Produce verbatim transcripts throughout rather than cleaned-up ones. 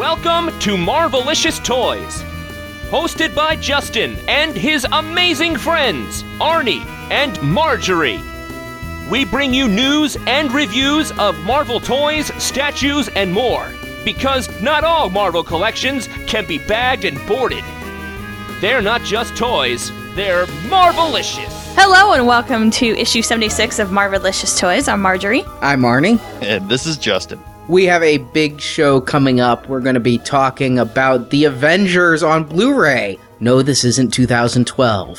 Welcome to Marvelicious Toys, hosted by Justin and his amazing friends, Arnie and Marjorie. We bring you news and reviews of Marvel toys, statues, and more, because not all Marvel collections can be bagged and boarded. They're not just toys, they're Marvelicious. Hello and welcome to issue seventy-six of Marvelicious Toys. I'm Marjorie. I'm Arnie. And this is Justin. We have a big show coming up. We're going to be talking about The Avengers on Blu-ray. No, this isn't two thousand twelve.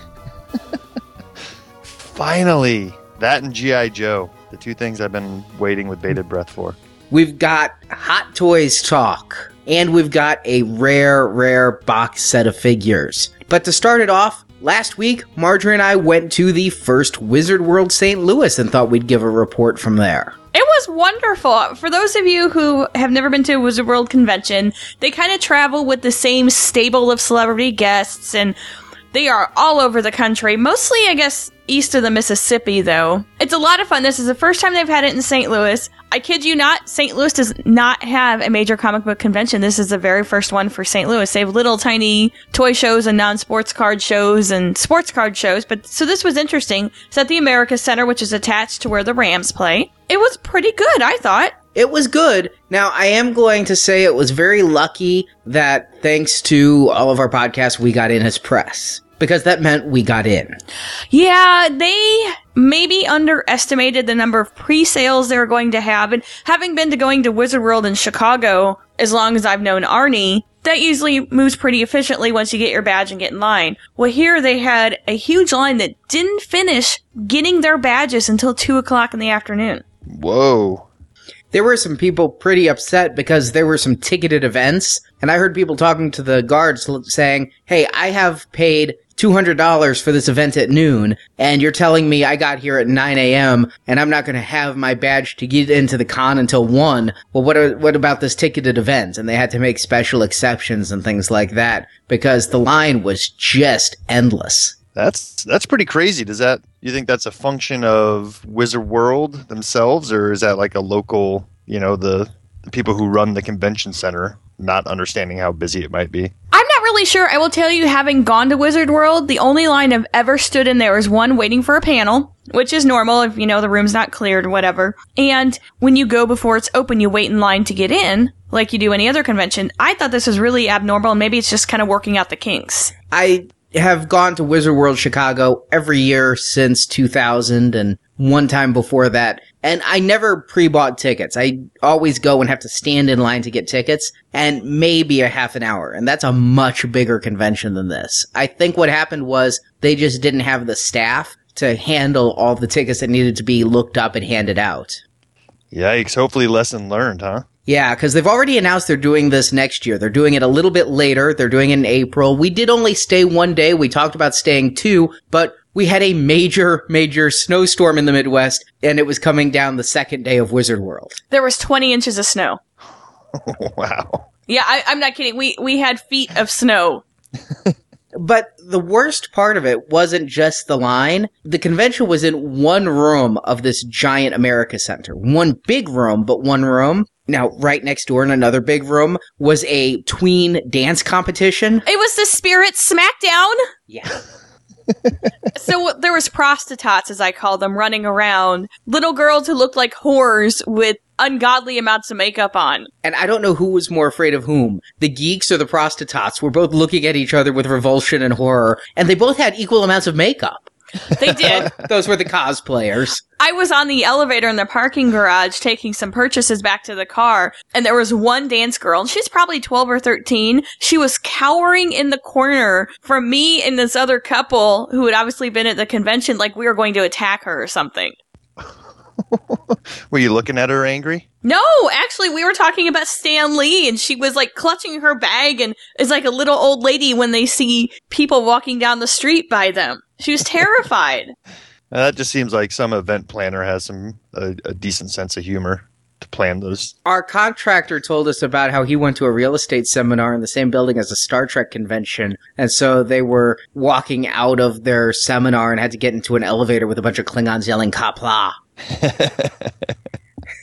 Finally! That and G I. Joe. The two things I've been waiting with bated breath for. We've got Hot Toys talk. And we've got a rare, rare box set of figures. But to start it off, last week, Marjorie and I went to the first Wizard World Saint Louis and thought we'd give a report from there. It was wonderful. For those of you who have never been to a Wizard World convention, they kind of travel with the same stable of celebrity guests, and they are all over the country. Mostly, I guess, east of the Mississippi, though. It's a lot of fun. This is the first time they've had it in Saint Louis. I kid you not, Saint Louis does not have a major comic book convention. This is the very first one for Saint Louis. They have little tiny toy shows and non-sports card shows and sports card shows. But so this was interesting. It's at the America Center, which is attached to where the Rams play. It was pretty good, I thought. It was good. Now, I am going to say it was very lucky that thanks to all of our podcasts, we got in as press. Because that meant we got in. Yeah, they maybe underestimated the number of pre-sales they were going to have. And having been to going to Wizard World in Chicago as long as I've known Arnie, that usually moves pretty efficiently once you get your badge and get in line. Well, here they had a huge line that didn't finish getting their badges until two o'clock in the afternoon. Whoa. There were some people pretty upset because there were some ticketed events, and I heard people talking to the guards saying, hey, I have paid two hundred dollars for this event at noon, and you're telling me I got here at nine a.m., and I'm not going to have my badge to get into the con until one. Well, what are, what about this ticketed event? And they had to make special exceptions and things like that because the line was just endless. That's that's pretty crazy. Does that, you think that's a function of Wizard World themselves, or is that like a local, you know, the, the people who run the convention center not understanding how busy it might be? I'm not really sure. I will tell you, having gone to Wizard World, the only line I've ever stood in there is one waiting for a panel, which is normal if, you know, the room's not cleared or whatever. And when you go before it's open, you wait in line to get in, like you do any other convention. I thought this was really abnormal, and maybe it's just kind of working out the kinks. I have gone to Wizard World Chicago every year since two thousand and one time before that. And I never pre-bought tickets. I always go and have to stand in line to get tickets, and maybe a half an hour. And that's a much bigger convention than this. I think what happened was they just didn't have the staff to handle all the tickets that needed to be looked up and handed out. Yikes. Hopefully lesson learned, huh? Yeah, because they've already announced they're doing this next year. They're doing it a little bit later. They're doing it in April. We did only stay one day. We talked about staying two, but we had a major, major snowstorm in the Midwest, and it was coming down the second day of Wizard World. There was twenty inches of snow. Wow. Yeah, I, I'm not kidding. We we had feet of snow. But the worst part of it wasn't just the line. The convention was in one room of this giant America Center. One big room, but one room. Now, right next door in another big room was a tween dance competition. It was the Spirit Smackdown. Yeah. So there was prostitutes, as I call them, running around. Little girls who looked like whores with ungodly amounts of makeup on. And I don't know who was more afraid of whom. The geeks or the prostitutes were both looking at each other with revulsion and horror, and they both had equal amounts of makeup. They did. Those were the cosplayers. I was on the elevator in the parking garage taking some purchases back to the car, and there was one dance girl, and she's probably twelve or thirteen. She was cowering in the corner from me and this other couple who had obviously been at the convention like we were going to attack her or something. Were you looking at her angry? No, actually, we were talking about Stan Lee, and she was like clutching her bag and is like a little old lady when they see people walking down the street by them. She was terrified. That just seems like some event planner has some a, a decent sense of humor to plan those. Our contractor told us about how he went to a real estate seminar in the same building as a Star Trek convention, and so they were walking out of their seminar and had to get into an elevator with a bunch of Klingons yelling "Qapla'."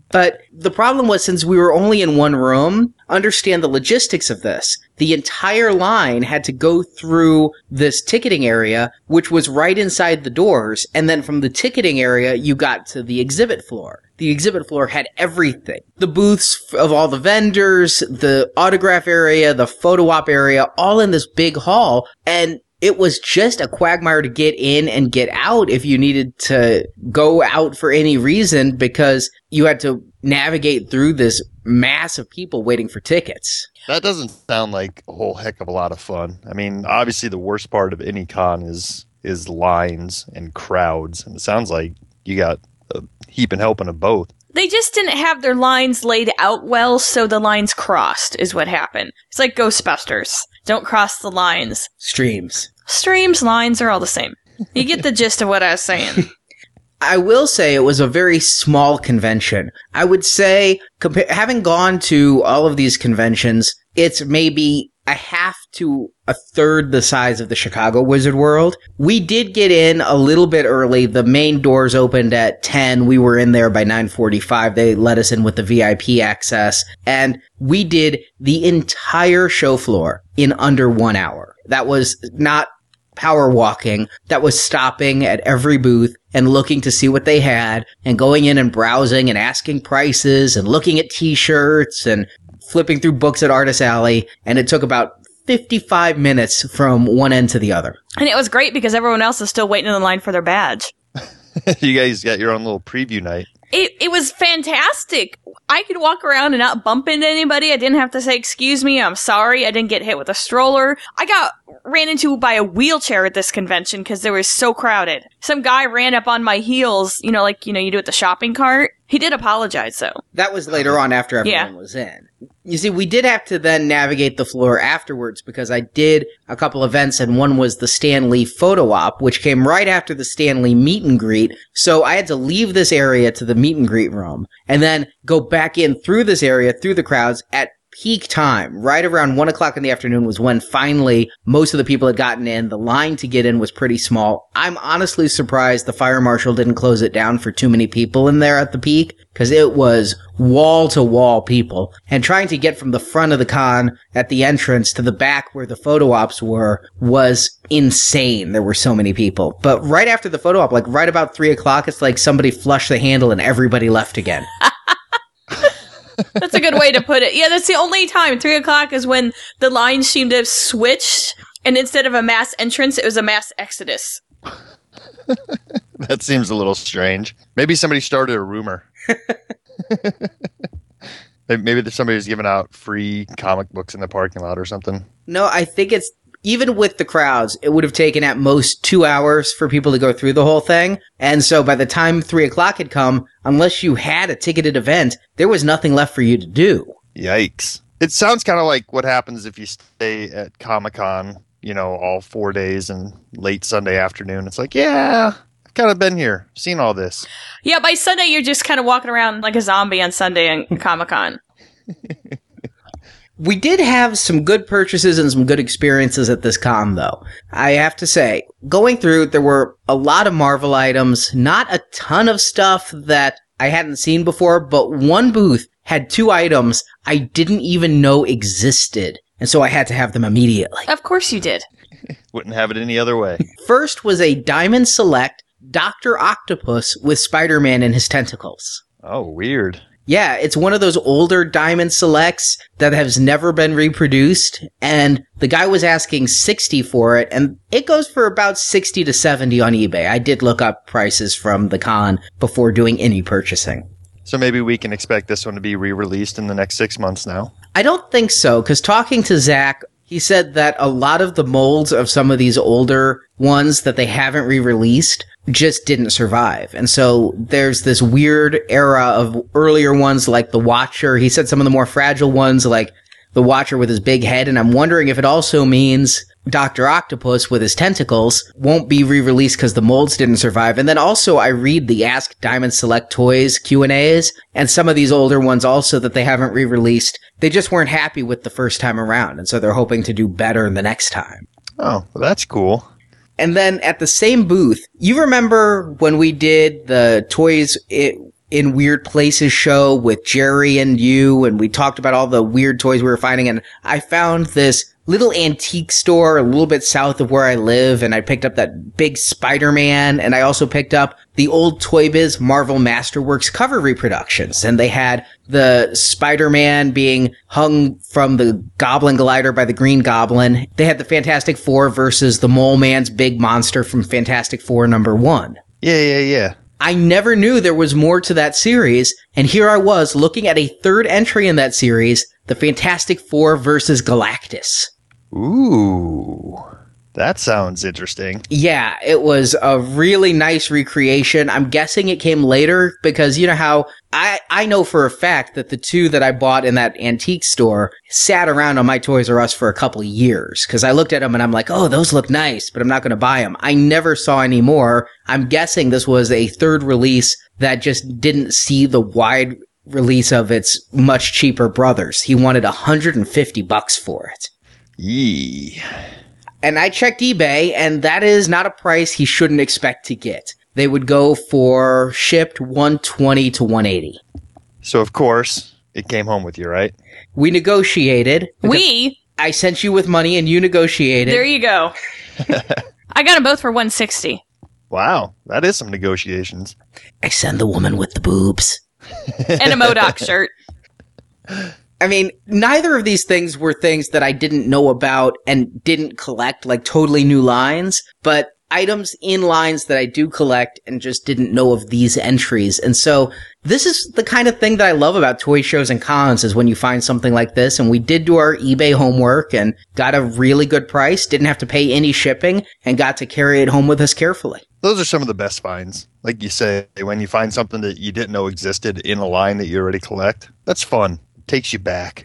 But the problem was, since we were only in one room, understand the logistics of this. The entire line had to go through this ticketing area, which was right inside the doors, and then from the ticketing area, you got to the exhibit floor. The exhibit floor had everything. The booths of all the vendors, the autograph area, the photo op area, all in this big hall, and it was just a quagmire to get in and get out if you needed to go out for any reason, because you had to navigate through this mass of people waiting for tickets. That doesn't sound like a whole heck of a lot of fun. I mean, obviously the worst part of any con is is lines and crowds, and it sounds like you got a heap and helping of both. They just didn't have their lines laid out well, so the lines crossed, is what happened. It's like Ghostbusters. Don't cross the lines. Streams. Streams, lines are all the same. You get the gist of what I was saying. I will say it was a very small convention. I would say, compa- having gone to all of these conventions, it's maybe a half to a third the size of the Chicago Wizard World. We did get in a little bit early. The main doors opened at ten. We were in there by nine forty-five. They let us in with the V I P access. And we did the entire show floor in under one hour. That was not power walking. That was stopping at every booth and looking to see what they had and going in and browsing and asking prices and looking at t-shirts and flipping through books at Artist Alley. And it took about fifty-five minutes from one end to the other. And it was great because everyone else is still waiting in the line for their badge. You guys got your own little preview night. It it was fantastic. I could walk around and not bump into anybody. I didn't have to say, excuse me, I'm sorry. I didn't get hit with a stroller. I got ran into by a wheelchair at this convention because they were so crowded. Some guy ran up on my heels, you know, like, you know, you do at the shopping cart. He did apologize, though. That was later on after everyone Yeah. was in. You see, we did have to then navigate the floor afterwards because I did a couple events, and one was the Stan Lee photo op, which came right after the Stan Lee meet and greet. So I had to leave this area to the meet and greet room and then go back in through this area, through the crowds at peak time. Right around one o'clock in the afternoon was when finally most of the people had gotten in. The line to get in was pretty small. I'm honestly surprised the fire marshal didn't close it down for too many people in there at the peak, because it was wall-to-wall people. And trying to get from the front of the con at the entrance to the back where the photo ops were was insane. There were so many people. But right after the photo op, like right about three o'clock, it's like somebody flushed the handle and everybody left again. That's a good way to put it. Yeah, that's the only time. Three o'clock is when the lines seemed to have switched, and instead of a mass entrance, it was a mass exodus. That seems a little strange. Maybe somebody started a rumor. Maybe somebody was giving out free comic books in the parking lot or something. No, I think it's, even with the crowds, it would have taken at most two hours for people to go through the whole thing. And so by the time three o'clock had come, unless you had a ticketed event, there was nothing left for you to do. Yikes. It sounds kind of like what happens if you stay at Comic-Con, you know, all four days and late Sunday afternoon. It's like, yeah, I've kind of been here, seen all this. Yeah, by Sunday, you're just kind of walking around like a zombie on Sunday in Comic-Con. We did have some good purchases and some good experiences at this con, though. I have to say, going through, there were a lot of Marvel items, not a ton of stuff that I hadn't seen before, but one booth had two items I didn't even know existed, and so I had to have them immediately. Of course you did. Wouldn't have it any other way. First was a Diamond Select Doctor Octopus with Spider-Man in his tentacles. Oh, weird. Yeah, it's one of those older Diamond Selects that has never been reproduced, and the guy was asking sixty for it, and it goes for about sixty to seventy on eBay. I did look up prices from the con before doing any purchasing. So maybe we can expect this one to be re-released in the next six months now? I don't think so, because talking to Zach, he said that a lot of the molds of some of these older ones that they haven't re-released just didn't survive. And so there's this weird era of earlier ones like the Watcher. He said some of the more fragile ones like the Watcher with his big head. And I'm wondering if it also means Doctor Octopus with his tentacles won't be re-released because the molds didn't survive. And then also I read the Ask Diamond Select Toys Q and A's, and some of these older ones also that they haven't re-released, they just weren't happy with the first time around. And so they're hoping to do better the next time. Oh, well, that's cool. And then at the same booth, you remember when we did the toys, it, in Weird Places show with Jerry and you, and we talked about all the weird toys we were finding, and I found this little antique store a little bit south of where I live, and I picked up that big Spider-Man, and I also picked up the old Toy Biz Marvel Masterworks cover reproductions, and they had the Spider-Man being hung from the Goblin Glider by the Green Goblin. They had the Fantastic Four versus the Mole Man's big monster from Fantastic Four number one. Yeah, yeah, yeah. I never knew there was more to that series, and here I was looking at a third entry in that series, the Fantastic Four versus Galactus. Ooh, that sounds interesting. Yeah, it was a really nice recreation. I'm guessing it came later because you know how I, I know for a fact that the two that I bought in that antique store sat around on my Toys R Us for a couple of years because I looked at them and I'm like, oh, those look nice, but I'm not going to buy them. I never saw any more. I'm guessing this was a third release that just didn't see the wide release of its much cheaper brothers. He wanted one hundred fifty bucks for it. Yee. And I checked eBay, and that is not a price he shouldn't expect to get. They would go for shipped one twenty to one eighty. So, of course, it came home with you, right? We negotiated. We? I sent you with money, and you negotiated. There you go. I got them both for one sixty. Wow, that is some negotiations. I send the woman with the boobs. And a MODOK shirt. I mean, neither of these things were things that I didn't know about and didn't collect, like totally new lines, but items in lines that I do collect and just didn't know of these entries. And so this is the kind of thing that I love about toy shows and cons is when you find something like this. And we did do our eBay homework and got a really good price, didn't have to pay any shipping, and got to carry it home with us carefully. Those are some of the best finds. Like you say, when you find something that you didn't know existed in a line that you already collect, that's fun. Takes you back.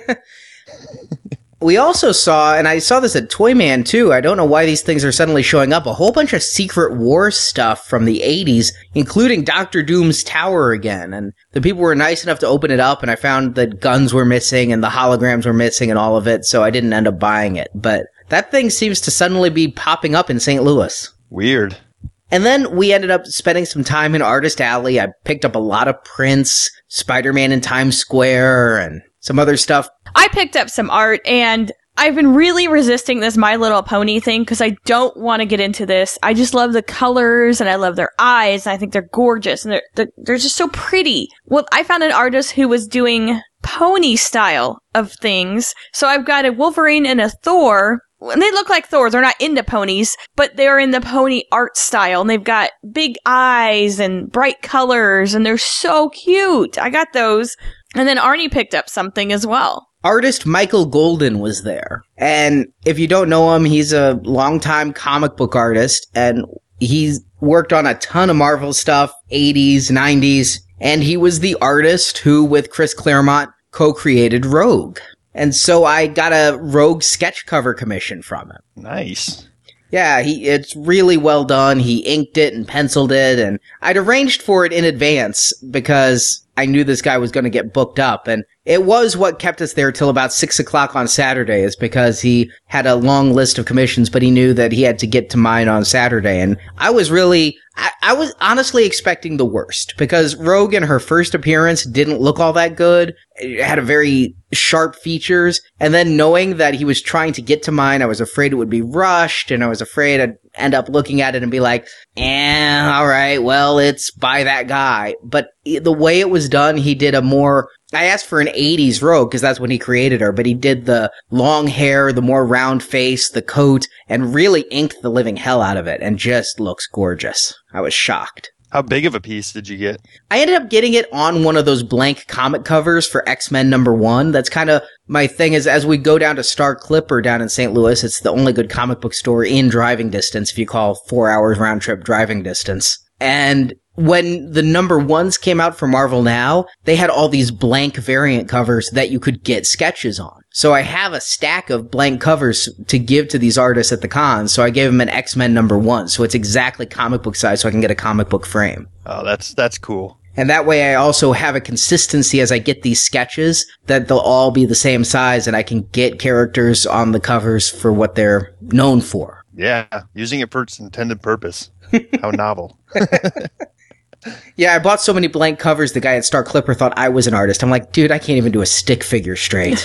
We also saw, and I saw this at Toyman too, I don't know why these things are suddenly showing up, a whole bunch of Secret Wars stuff from the eighties, including Doctor Doom's tower again. And the people were nice enough to open it up, and I found that guns were missing and the holograms were missing and all of it, so I didn't end up buying it. But that thing seems to suddenly be popping up in Saint Louis. Weird. And then we ended up spending some time in Artist Alley. I picked up a lot of prints, Spider-Man in Times Square, and some other stuff. I picked up some art, and I've been really resisting this My Little Pony thing because I don't want to get into this. I just love the colors, and I love their eyes, and I think they're gorgeous, and they're, they're, they're just so pretty. Well, I found an artist who was doing pony style of things. So I've got a Wolverine and a Thor. And they look like Thor. They're not into ponies, but they're in the pony art style. And they've got big eyes and bright colors, and they're so cute. I got those. And then Arnie picked up something as well. Artist Michael Golden was there. And if you don't know him, he's a longtime comic book artist, and he's worked on a ton of Marvel stuff, eighties, nineties, and he was the artist who, with Chris Claremont, co-created Rogue. And so I got a Rogue sketch cover commission from him. Nice. Yeah, he it's really well done. He inked it and penciled it, and I'd arranged for it in advance because I knew this guy was going to get booked up, and it was what kept us there till about six o'clock on Saturday, is because he had a long list of commissions, but he knew that he had to get to mine on Saturday, and I was really... I, I was honestly expecting the worst, because Rogue in her first appearance didn't look all that good. It had a very sharp features, and then knowing that he was trying to get to mine, I was afraid it would be rushed, and I was afraid I'd end up looking at it and be like, eh, alright, well, it's by that guy. But the way it was done, he did a more... I asked for an eighties Rogue, because that's when he created her, but he did the long hair, the more round face, the coat, and really inked the living hell out of it, and just looks gorgeous. I was shocked. How big of a piece did you get? I ended up getting it on one of those blank comic covers for X-Men number one. That's kind of my thing, is as we go down to Star Clipper down in Saint Louis, it's the only good comic book store in driving distance, if you call four hours round trip driving distance. And when the number ones came out for Marvel Now, they had all these blank variant covers that you could get sketches on. So I have a stack of blank covers to give to these artists at the con, so I gave them an X-Men number one, so it's exactly comic book size, so I can get a comic book frame. Oh, that's that's cool. And that way I also have a consistency as I get these sketches, that they'll all be the same size, and I can get characters on the covers for what they're known for. Yeah, using it for its intended purpose. How novel. Yeah, I bought so many blank covers, the guy at Star Clipper thought I was an artist. I'm like, dude, I can't even do a stick figure straight.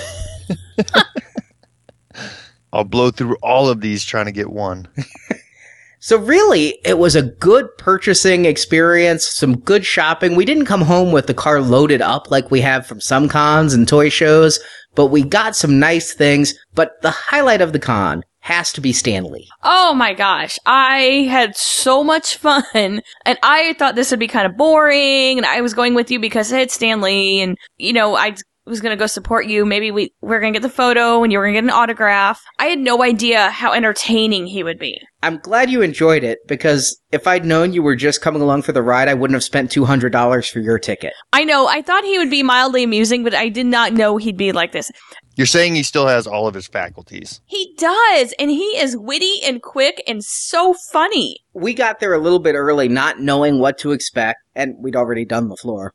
I'll blow through all of these trying to get one. So really, it was a good purchasing experience, some good shopping. We didn't come home with the car loaded up like we have from some cons and toy shows, but we got some nice things. But the highlight of the con has to be Stan Lee. Oh my gosh, I had so much fun, and I thought this would be kind of boring, and I was going with you because I had Stan Lee, and, you know, I was going to go support you. Maybe we, we we're going to get the photo, and you were going to get an autograph. I had no idea how entertaining he would be. I'm glad you enjoyed it, because if I'd known you were just coming along for the ride, I wouldn't have spent two hundred dollars for your ticket. I know, I thought he would be mildly amusing, but I did not know he'd be like this. You're saying he still has all of his faculties. He does, and he is witty and quick and so funny. We got there a little bit early, not knowing what to expect, and we'd already done the floor.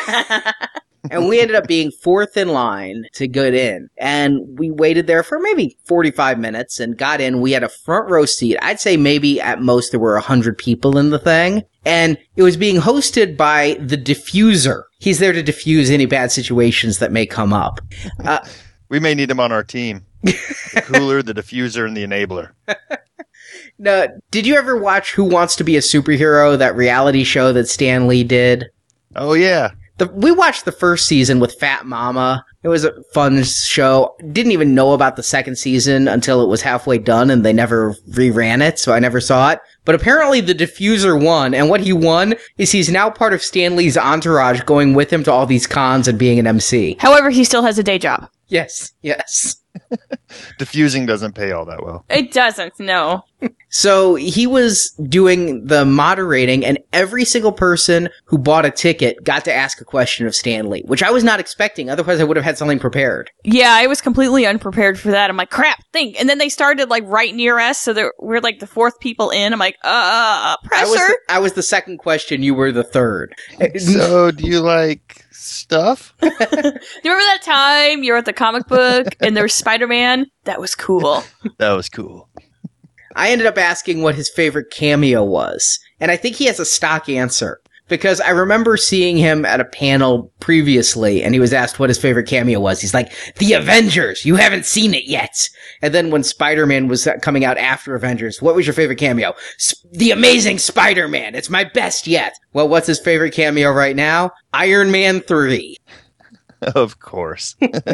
And we ended up being fourth in line to get in. And we waited there for maybe forty-five minutes and got in. We had a front row seat. I'd say maybe at most there were one hundred people in the thing. And it was being hosted by the diffuser. He's there to diffuse any bad situations that may come up. Uh, We may need him on our team. The cooler, the diffuser, and the enabler. Now, did you ever watch Who Wants to Be a Superhero, that reality show that Stan Lee did? Oh, yeah. The, we watched the first season with Fat Mama. It was a fun show. Didn't even know about the second season until it was halfway done, and they never reran it, so I never saw it. But apparently the diffuser won, and what he won is he's now part of Stan Lee's entourage, going with him to all these cons and being an M C. However, he still has a day job. Yes, yes. Diffusing doesn't pay all that well. It doesn't, no. So he was doing the moderating, and every single person who bought a ticket got to ask a question of Stan Lee, which I was not expecting. Otherwise, I would have had something prepared. Yeah, I was completely unprepared for that. I'm like, crap, think. And then they started like right near us, so there, we're like the fourth people in. I'm like, uh, pressure. I was, the, I was the second question. You were the third. So, do you like stuff? Do you remember that time you were at the comic book and there was Spider-Man? That was cool. That was cool. I ended up asking what his favorite cameo was, and I think he has a stock answer, because I remember seeing him at a panel previously, and he was asked what his favorite cameo was. He's like, The Avengers! You haven't seen it yet! And then when Spider-Man was coming out after Avengers, what was your favorite cameo? The Amazing Spider-Man! It's my best yet! Well, what's his favorite cameo right now? Iron Man three. Of course.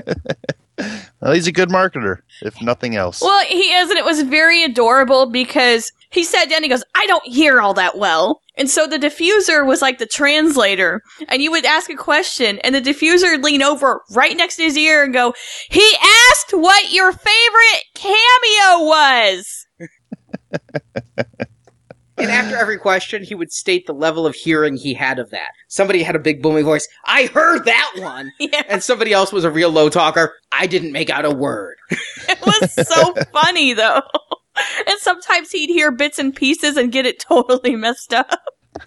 Well, he's a good marketer, if nothing else. Well, he is, and it was very adorable because he sat down and he goes, I don't hear all that well. And so the diffuser was like the translator, and you would ask a question, and the diffuser would lean over right next to his ear and go, he asked what your favorite cameo was! And after every question, he would state the level of hearing he had of that. Somebody had a big booming voice, I heard that one! Yeah. And somebody else was a real low talker, I didn't make out a word. It was so funny, though. And sometimes he'd hear bits and pieces and get it totally messed up.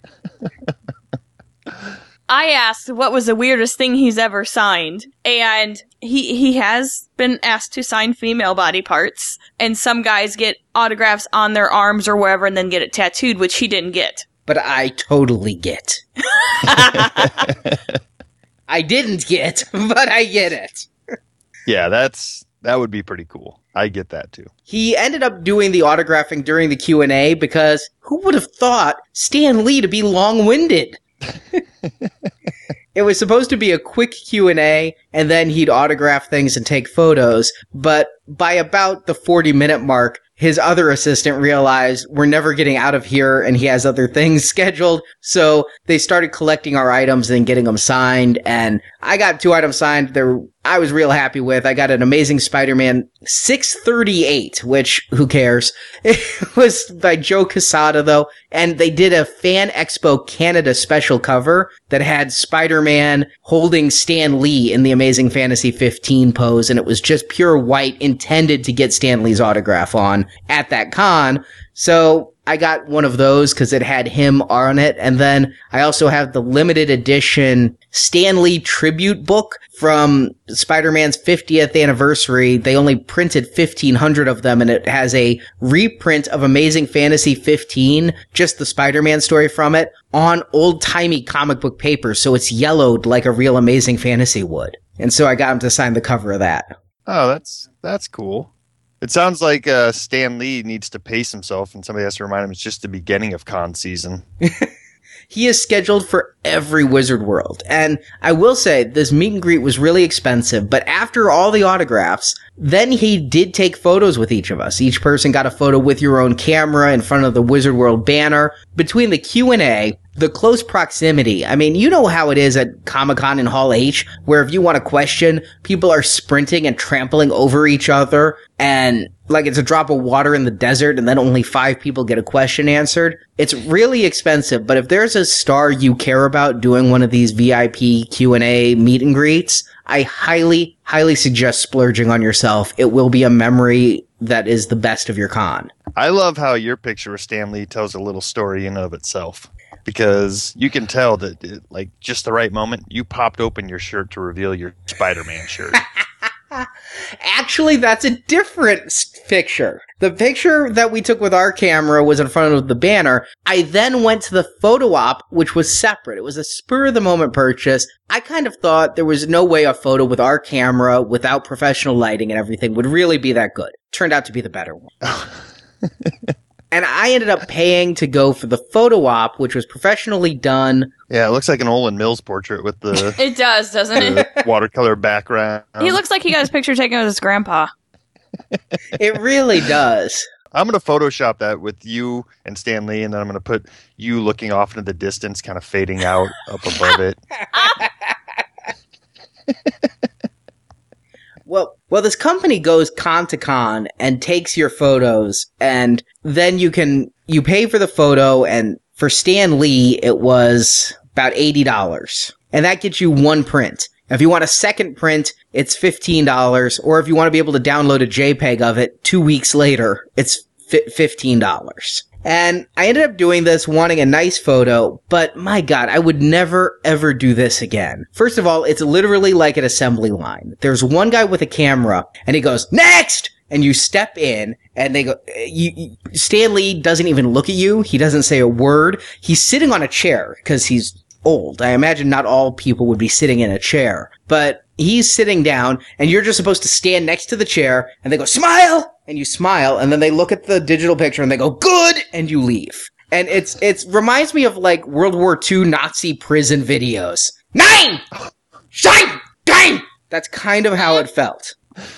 I asked what was the weirdest thing he's ever signed, and he he has been asked to sign female body parts, and some guys get autographs on their arms or wherever and then get it tattooed, which he didn't get. But I totally get. I didn't get, but I get it. Yeah, that's that would be pretty cool. I get that too. He ended up doing the autographing during the Q and A because who would have thought Stan Lee to be long-winded? It was supposed to be a quick Q and A, and then he'd autograph things and take photos, but by about the forty-minute mark, his other assistant realized we're never getting out of here, and he has other things scheduled, so they started collecting our items and getting them signed, and I got two items signed there I was real happy with. I got an Amazing Spider-Man six thirty-eight, which, who cares? It was by Joe Quesada, though, and they did a Fan Expo Canada special cover that had Spider-Man holding Stan Lee in the Amazing Fantasy fifteen pose, and it was just pure white, intended to get Stan Lee's autograph on at that con. So I got one of those because it had him on it. And then I also have the limited edition Stan Lee tribute book from Spider-Man's fiftieth anniversary. They only printed fifteen hundred of them, and it has a reprint of Amazing Fantasy fifteen, just the Spider-Man story from it, on old-timey comic book paper. So it's yellowed like a real Amazing Fantasy would. And so I got him to sign the cover of that. Oh, that's that's cool. It sounds like uh, Stan Lee needs to pace himself, and somebody has to remind him it's just the beginning of con season. He is scheduled for every Wizard World. And I will say, this meet and greet was really expensive, but after all the autographs, then he did take photos with each of us. Each person got a photo with your own camera in front of the Wizard World banner. Between the Q and A, the close proximity. I mean, you know how it is at Comic-Con in Hall H, where if you want a question, people are sprinting and trampling over each other, and like it's a drop of water in the desert, and then only five people get a question answered. It's really expensive, but if there's a star you care about doing one of these V I P Q and A meet and greets, I highly, highly suggest splurging on yourself. It will be a memory that is the best of your con. I love how your picture of Stan Lee tells a little story in and of itself. Because you can tell that, it, like, just the right moment, you popped open your shirt to reveal your Spider-Man shirt. Actually, that's a different s- picture. The picture that we took with our camera was in front of the banner. I then went to the photo op, which was separate. It was a spur-of-the-moment purchase. I kind of thought there was no way a photo with our camera, without professional lighting and everything, would really be that good. Turned out to be the better one. And I ended up paying to go for the photo op, which was professionally done. Yeah, it looks like an Olin Mills portrait with the, It does, doesn't it? the watercolor background. He looks like he got his picture taken with his grandpa. It really does. I'm going to Photoshop that with you and Stan Lee, and then I'm going to put you looking off into the distance, kind of fading out up above it. Well, well, this company goes con to con and takes your photos, and then you can, you pay for the photo, and for Stan Lee, it was about eighty dollars. And that gets you one print. If you want a second print, it's fifteen dollars, or if you want to be able to download a JPEG of it two weeks later, it's fifteen dollars. And I ended up doing this wanting a nice photo, but my God, I would never ever do this again. First of all, it's literally like an assembly line. There's one guy with a camera, and he goes, "Next!" And you step in, and they go, you, you, Stan Lee doesn't even look at you. He doesn't say a word. He's sitting on a chair, because he's old. I imagine not all people would be sitting in a chair, but he's sitting down, and you're just supposed to stand next to the chair, and they go, "Smile!" And you smile, and then they look at the digital picture, and they go, "Good!" And you leave. And it's, it's, reminds me of, like, World War Two Nazi prison videos. Nine! Shine! Nine! That's kind of how it felt.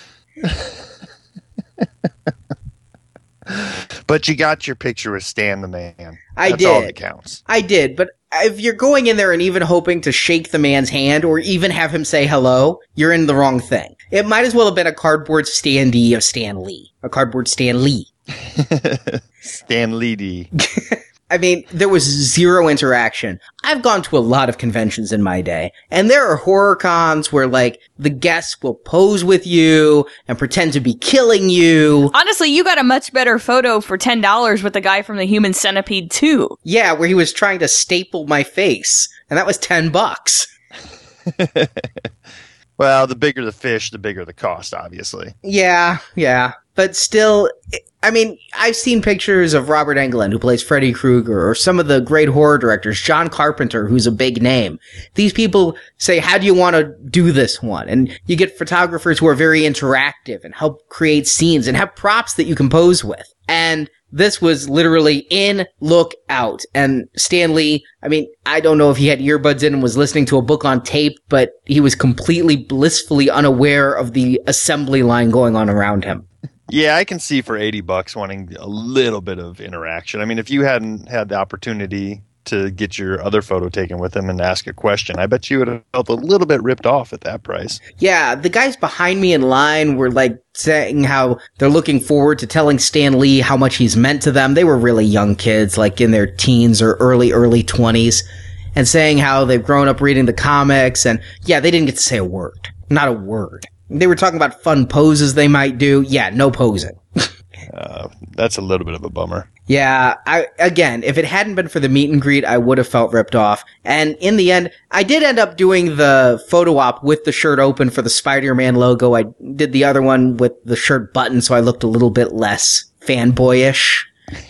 But you got your picture with Stan the Man. I That's did. all that counts. I did, but if you're going in there and even hoping to shake the man's hand or even have him say hello, you're in the wrong thing. It might as well have been a cardboard standee of Stan Lee. A cardboard Stan Lee. Stan Lee. I mean, there was zero interaction. I've gone to a lot of conventions in my day, and there are horror cons where, like, the guests will pose with you and pretend to be killing you. Honestly, you got a much better photo for ten dollars with the guy from the Human Centipede two. Yeah, where he was trying to staple my face, and that was ten bucks. Well, the bigger the fish, the bigger the cost, obviously. Yeah, yeah. But still, I mean, I've seen pictures of Robert Englund, who plays Freddy Krueger, or some of the great horror directors, John Carpenter, who's a big name. These people say, how do you want to do this one? And you get photographers who are very interactive and help create scenes and have props that you can pose with. And this was literally in, look, out. And Stan Lee, I mean, I don't know if he had earbuds in and was listening to a book on tape, but he was completely blissfully unaware of the assembly line going on around him. Yeah, I can see for eighty bucks wanting a little bit of interaction. I mean, if you hadn't had the opportunity to get your other photo taken with him and ask a question, I bet you would have felt a little bit ripped off at that price. Yeah, the guys behind me in line were like saying how they're looking forward to telling Stan Lee how much he's meant to them. They were really young kids, like in their teens or early, early twenties, and saying how they've grown up reading the comics. And yeah, they didn't get to say a word. Not a word. They were talking about fun poses they might do. Yeah, no posing. Uh, that's a little bit of a bummer. Yeah, I again, if it hadn't been for the meet and greet, I would have felt ripped off. And in the end, I did end up doing the photo op with the shirt open for the Spider-Man logo. I did the other one with the shirt button, so I looked a little bit less fanboyish.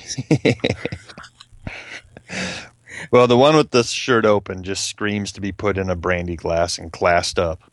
Well, the one with the shirt open just screams to be put in a brandy glass and classed up.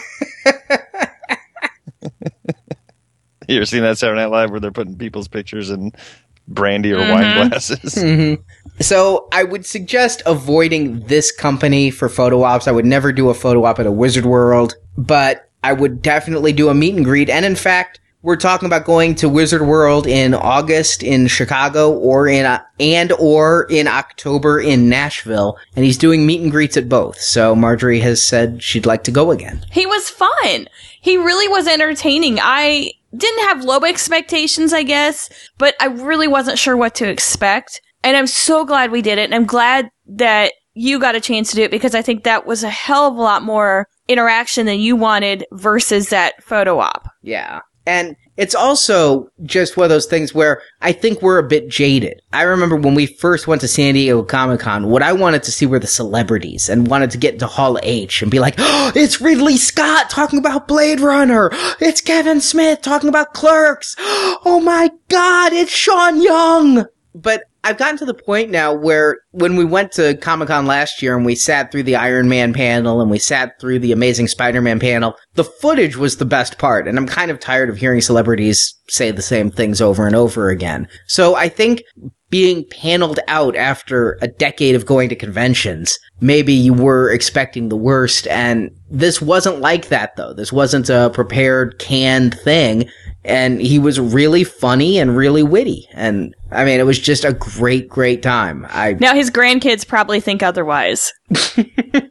You ever seen that Saturday Night Live where they're putting people's pictures in brandy or mm-hmm. wine glasses? Mm-hmm. So I would suggest avoiding this company for photo ops. I would never do a photo op at a Wizard World, but I would definitely do a meet and greet. And in fact, we're talking about going to Wizard World in August in Chicago or in uh, and or in October in Nashville, and he's doing meet and greets at both. So Marjorie has said she'd like to go again. He was fun. He really was entertaining. I didn't have low expectations, I guess, but I really wasn't sure what to expect. And I'm so glad we did it, and I'm glad that you got a chance to do it because I think that was a hell of a lot more interaction than you wanted versus that photo op. Yeah. And it's also just one of those things where I think we're a bit jaded. I remember when we first went to San Diego Comic-Con, what I wanted to see were the celebrities and wanted to get into Hall H and be like, oh, it's Ridley Scott talking about Blade Runner. It's Kevin Smith talking about Clerks. Oh my God, it's Sean Young. But I've gotten to the point now where when we went to Comic-Con last year and we sat through the Iron Man panel and we sat through the Amazing Spider-Man panel, the footage was the best part. And I'm kind of tired of hearing celebrities say the same things over and over again. So I think being paneled out after a decade of going to conventions, maybe you were expecting the worst. And this wasn't like that, though. This wasn't a prepared, canned thing. And he was really funny and really witty. And, I mean, it was just a great, great time. I Now his grandkids probably think otherwise. Well,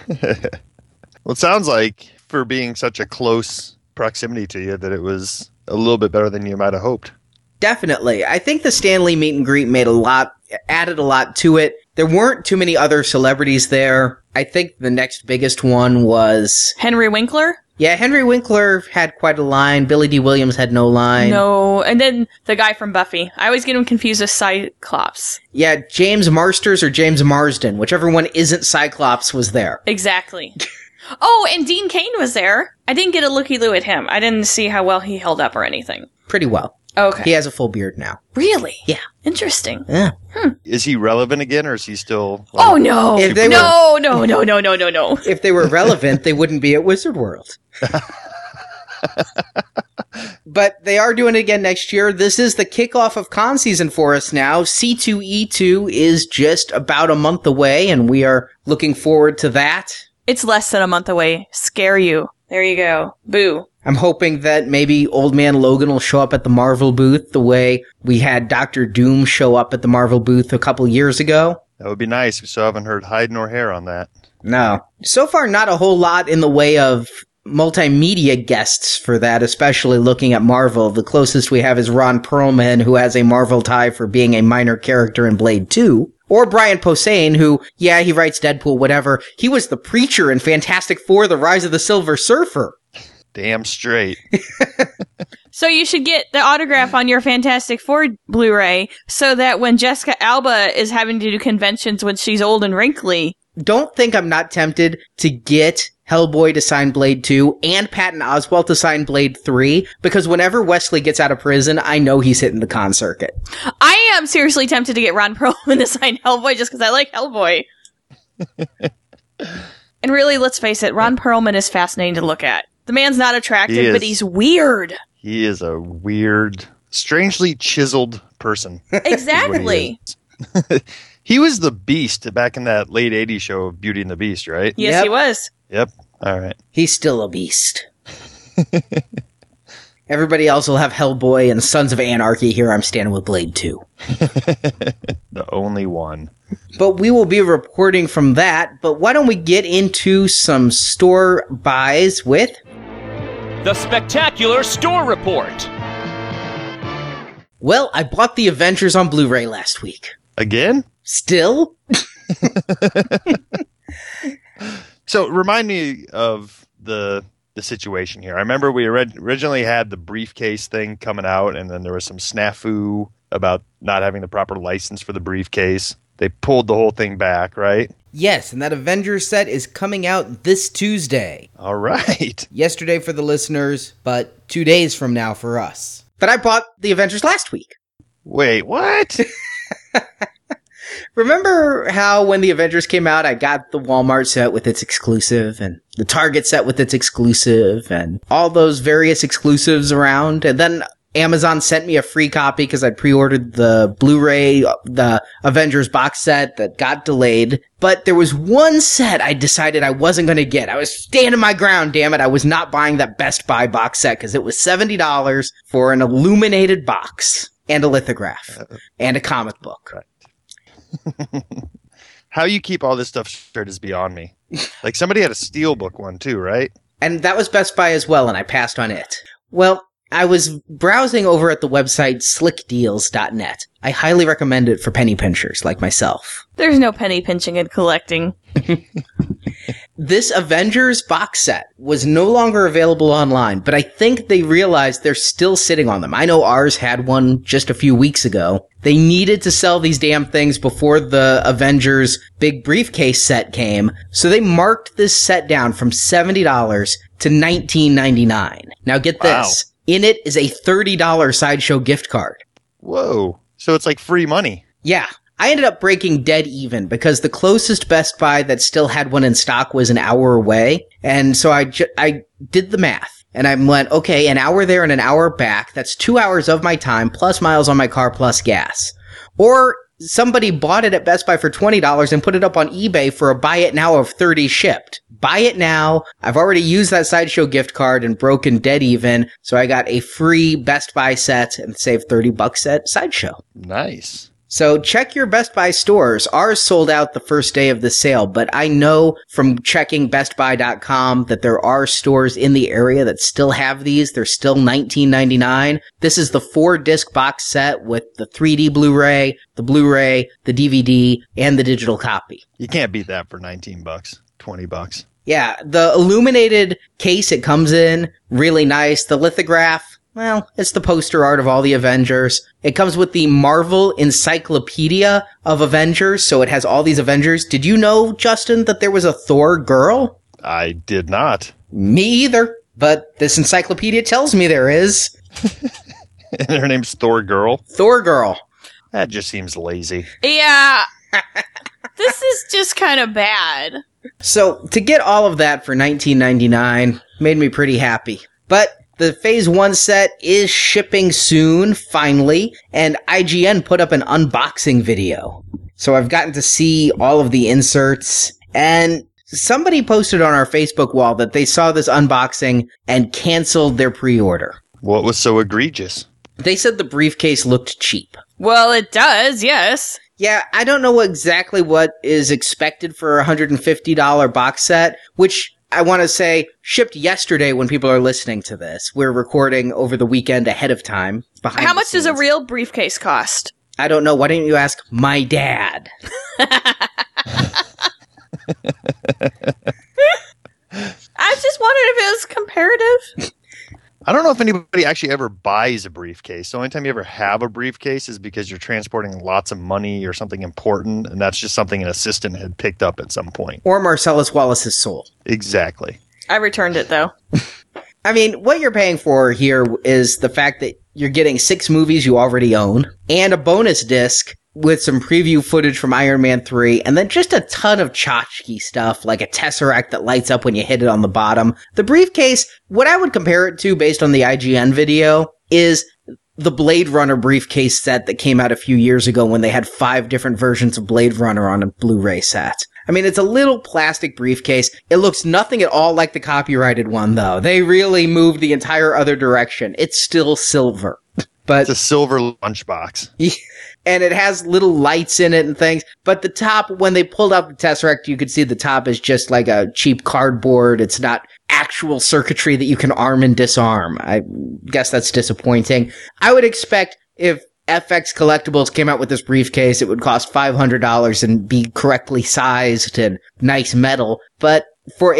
it sounds like, for being such a close proximity to you, that it was a little bit better than you might have hoped. Definitely. I think the Stan Lee meet and greet made a lot, added a lot to it. There weren't too many other celebrities there. I think the next biggest one was Henry Winkler? Yeah, Henry Winkler had quite a line. Billy D. Williams had no line. No, and then the guy from Buffy. I always get him confused with Cyclops. Yeah, James Marsters or James Marsden, whichever one isn't Cyclops, was there. Exactly. Oh, and Dean Cain was there. I didn't get a looky-loo at him. I didn't see how well he held up or anything. Pretty well. Okay. He has a full beard now. Really? Yeah. Interesting. Yeah. Hmm. Is he relevant again, or is he still... Like, oh, no. If they no, were, no, no, no, no, no, no. If they were relevant, they wouldn't be at Wizard World. But they are doing it again next year. This is the kickoff of con season for us now. C two E two is just about a month away, and we are looking forward to that. It's less than a month away. Scare you. There you go. Boo. I'm hoping that maybe Old Man Logan will show up at the Marvel booth the way we had Doctor Doom show up at the Marvel booth a couple years ago. That would be nice. We still haven't heard hide nor hair on that. No. So far, not a whole lot in the way of multimedia guests for that, especially looking at Marvel. The closest we have is Ron Perlman, who has a Marvel tie for being a minor character in Blade two. Or Brian Posehn, who, yeah, he writes Deadpool, whatever. He was the Preacher in Fantastic Four, The Rise of the Silver Surfer. Damn straight. So you should get the autograph on your Fantastic Four Blu-ray so that when Jessica Alba is having to do conventions when she's old and wrinkly... Don't think I'm not tempted to get Hellboy to sign Blade two and Patton Oswalt to sign Blade three, because whenever Wesley gets out of prison, I know he's hitting the con circuit. I am seriously tempted to get Ron Perlman to sign Hellboy just because I like Hellboy. And really, let's face it, Ron Perlman is fascinating to look at. The man's not attractive, he but he's weird. He is a weird, strangely chiseled person. Exactly. He, he was the Beast back in that late eighties show of Beauty and the Beast, right? Yes, Yep. he was. Yep. All right. He's still a beast. Everybody else will have Hellboy and Sons of Anarchy. Here I'm standing with Blade two. The only one. But we will be reporting from that. But why don't we get into some store buys with... The Spectacular Store Report. Well, I bought the Avengers on Blu-ray last week. Again? Still? So remind me of the the situation here? I remember we orig- originally had the briefcase thing coming out, and then there was some snafu about not having the proper license for the briefcase. They pulled the whole thing back, right? Yes, and that Avengers set is coming out this Tuesday. All right. Yesterday for the listeners, but two days from now for us. But I bought the Avengers last week. Wait, what? Remember how when the Avengers came out, I got the Walmart set with its exclusive, and the Target set with its exclusive, and all those various exclusives around, and then Amazon sent me a free copy because I'd pre-ordered the Blu-ray, the Avengers box set that got delayed. But there was one set I decided I wasn't going to get. I was standing my ground, damn it. I was not buying that Best Buy box set because it was seventy dollars for an illuminated box and a lithograph and a comic book. Right. How you keep all this stuff straight is beyond me. Like, somebody had a Steelbook one too, right? And that was Best Buy as well, and I passed on it. Well, I was browsing over at the website slick deals dot net. I highly recommend it for penny pinchers like myself. There's no penny pinching and collecting. This Avengers box set was no longer available online, but I think they realized they're still sitting on them. I know ours had one just a few weeks ago. They needed to sell these damn things before the Avengers big briefcase set came, so they marked this set down from seventy dollars to nineteen ninety-nine. Now get Wow. this. In it is a thirty dollars Sideshow gift card. Whoa. So it's like free money. Yeah. I ended up breaking dead even because the closest Best Buy that still had one in stock was an hour away. And so I, ju- I did the math. And I went, okay, an hour there and an hour back. That's two hours of my time plus miles on my car plus gas. Or somebody bought it at Best Buy for twenty dollars and put it up on eBay for a buy it now of thirty shipped. Buy it now. I've already used that Sideshow gift card and broken dead even. So I got a free Best Buy set and saved thirty bucks at Sideshow. Nice. So check your Best Buy stores. Ours sold out the first day of the sale, but I know from checking best buy dot com that there are stores in the area that still have these. They're still nineteen ninety-nine. This is the four disc box set with the three D Blu-ray, the Blu-ray, the D V D, and the digital copy. You can't beat that for nineteen bucks, twenty bucks. Yeah, the illuminated case it comes in, really nice. The lithograph, well, it's the poster art of all the Avengers. It comes with the Marvel Encyclopedia of Avengers, so it has all these Avengers. Did you know, Justin, that there was a Thor girl? I did not. Me either, but this encyclopedia tells me there is. And her name's Thor Girl. Thor girl. That just seems lazy. Yeah. This is just kind of bad. So, to get all of that for nineteen ninety-nine made me pretty happy. But the Phase one set is shipping soon, finally, and I G N put up an unboxing video. So I've gotten to see all of the inserts, and somebody posted on our Facebook wall that they saw this unboxing and canceled their pre-order. What was so egregious? They said the briefcase looked cheap. Well, it does, yes. Yeah, I don't know exactly what is expected for a one hundred fifty dollars box set, which I want to say shipped yesterday when people are listening to this. We're recording over the weekend ahead of time. Behind How the much does a scenes. real briefcase cost? I don't know. Why didn't you ask my dad? I just wondered if it was comparative. I don't know if anybody actually ever buys a briefcase. The only time you ever have a briefcase is because you're transporting lots of money or something important, and that's just something an assistant had picked up at some point. Or Marcellus Wallace's soul. Exactly. I returned it, though. I mean, what you're paying for here is the fact that you're getting six movies you already own, and a bonus disc with some preview footage from Iron Man three, and then just a ton of tchotchke stuff, like a Tesseract that lights up when you hit it on the bottom. The briefcase, what I would compare it to based on the I G N video, is the Blade Runner briefcase set that came out a few years ago when they had five different versions of Blade Runner on a Blu-ray set. I mean, it's a little plastic briefcase. It looks nothing at all like the copyrighted one, though. They really moved the entire other direction. It's still silver. But It's a silver lunchbox. and it has little lights in it and things. But the top, when they pulled out the Tesseract, you could see the top is just like a cheap cardboard. It's not actual circuitry that you can arm and disarm. I guess that's disappointing. I would expect if F X Collectibles came out with this briefcase, it would cost five hundred dollars and be correctly sized and nice metal. But for a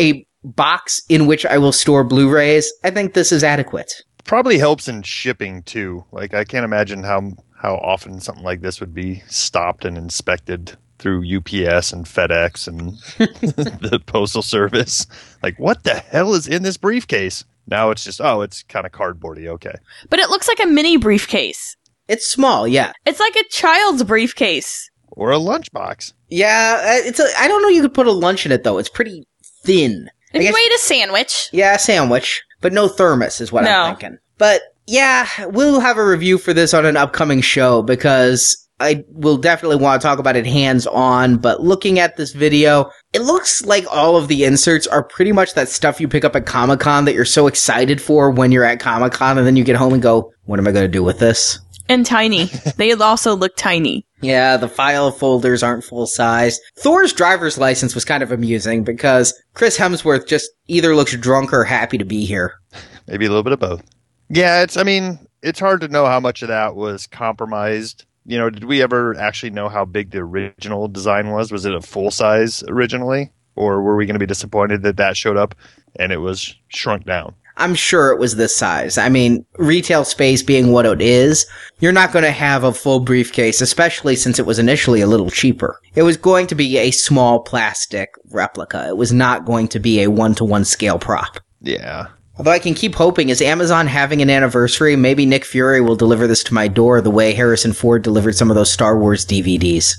box in which I will store Blu-rays, I think this is adequate. Probably helps in shipping too. Like I can't imagine how how often something like this would be stopped and inspected through U P S and FedEx and the Postal Service. Like, what the hell is in this briefcase? Now it's just, oh, it's kind of cardboardy. Okay. But it looks like a mini briefcase. It's small, yeah. It's like a child's briefcase. Or a lunchbox. Yeah, it's a, I don't know you could put a lunch in it, though. It's pretty thin. If I you guess- ate a sandwich. Yeah, a sandwich, but no thermos is what No. I'm thinking. But yeah, we'll have a review for this on an upcoming show because I will definitely want to talk about it hands-on, but looking at this video, it looks like all of the inserts are pretty much that stuff you pick up at Comic-Con that you're so excited for when you're at Comic-Con, and then you get home and go, what am I going to do with this? And tiny. They also look tiny. Yeah, the file folders aren't full-size. Thor's driver's license was kind of amusing because Chris Hemsworth just either looks drunk or happy to be here. Maybe a little bit of both. Yeah, it's, I mean, it's hard to know how much of that was compromised. You know, did we ever actually know how big the original design was? Was it a full size originally? Or were we going to be disappointed that that showed up and it was shrunk down? I'm sure it was this size. I mean, retail space being what it is, you're not going to have a full briefcase, especially since it was initially a little cheaper. It was going to be a small plastic replica. It was not going to be a one-to-one scale prop. Yeah. Although I can keep hoping, is Amazon having an anniversary? Maybe Nick Fury will deliver this to my door the way Harrison Ford delivered some of those Star Wars D V Ds.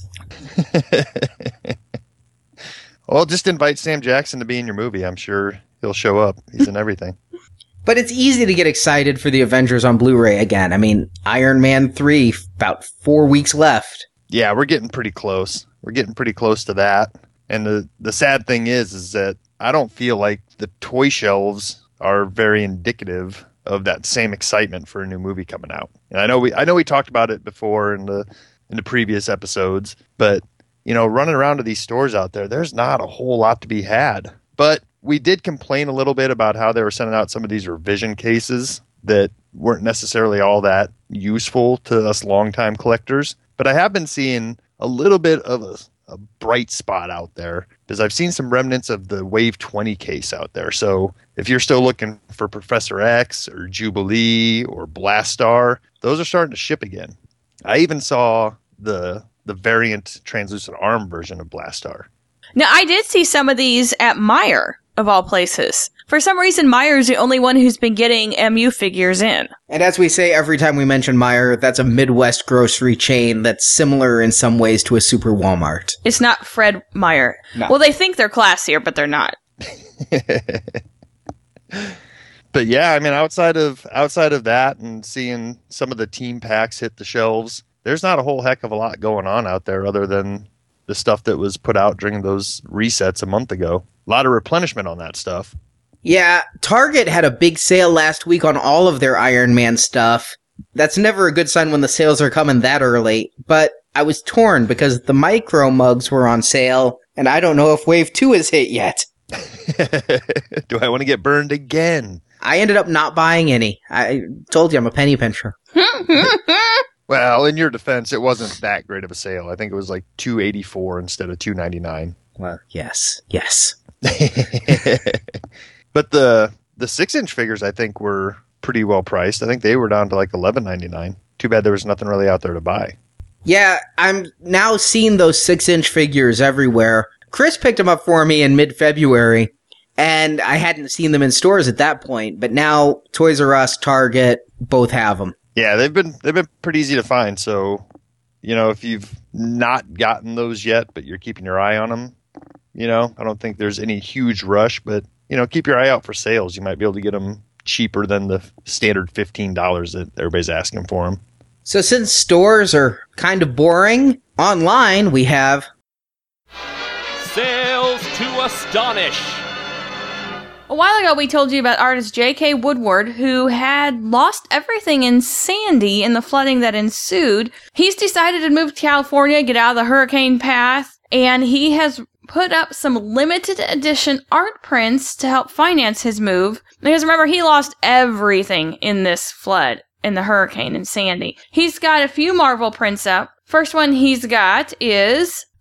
Well, just invite Sam Jackson to be in your movie. I'm sure he'll show up. He's in everything. But it's easy to get excited for the Avengers on Blu-ray again. I mean, Iron Man three, about four weeks left. Yeah, we're getting pretty close. We're getting pretty close to that. And the, the sad thing is, is that I don't feel like the toy shelves are very indicative of that same excitement for a new movie coming out. And I know we I know we talked about it before in the in the previous episodes, but you know, running around to these stores out there, there's not a whole lot to be had. But we did complain a little bit about how they were sending out some of these revision cases that weren't necessarily all that useful to us longtime collectors. But I have been seeing a little bit of a, a bright spot out there because I've seen some remnants of the Wave twenty case out there. So if you're still looking for Professor X or Jubilee or Blastar, those are starting to ship again. I even saw the the variant translucent arm version of Blastar. Now, I did see some of these at Meijer, of all places. For some reason, Meijer's the only one who's been getting M U figures in. And as we say every time we mention Meijer, that's a Midwest grocery chain that's similar in some ways to a Super Walmart. It's not Fred Meyer. No. Well, they think they're classier, but they're not. But yeah, I mean, outside of outside of that and seeing some of the team packs hit the shelves, there's not a whole heck of a lot going on out there other than the stuff that was put out during those resets a month ago. A lot of replenishment on that stuff. Yeah, Target had a big sale last week on all of their Iron Man stuff. That's never a good sign when the sales are coming that early, but I was torn because the micro mugs were on sale, and I don't know if Wave two has hit yet. Do I want to get burned again? I ended up not buying any. I told you I'm a penny pincher. Well, in your defense, it wasn't that great of a sale. I think it was like two eighty-four instead of two ninety-nine. Well, yes, yes. But the the six inch figures, I think, were pretty well priced. I think they were down to like eleven ninety-nine. Too bad there was nothing really out there to buy. Yeah, I'm now seeing those six inch figures everywhere. Chris picked them up for me in mid-February, and I hadn't seen them in stores at that point. But now Toys R Us, Target, both have them. Yeah, they've been they've been pretty easy to find. So, you know, if you've not gotten those yet, but you're keeping your eye on them, you know, I don't think there's any huge rush. But you know, keep your eye out for sales. You might be able to get them cheaper than the standard fifteen dollars that everybody's asking for them. So since stores are kind of boring, online we have Sales to astonish. A while ago, we told you about artist J K. Woodward, who had lost everything in Sandy in the flooding that ensued. He's decided to move to California, get out of the hurricane path, and he has put up some limited edition art prints to help finance his move. Because remember, he lost everything in this flood, in the hurricane in Sandy. He's got a few Marvel prints up. First one he's got is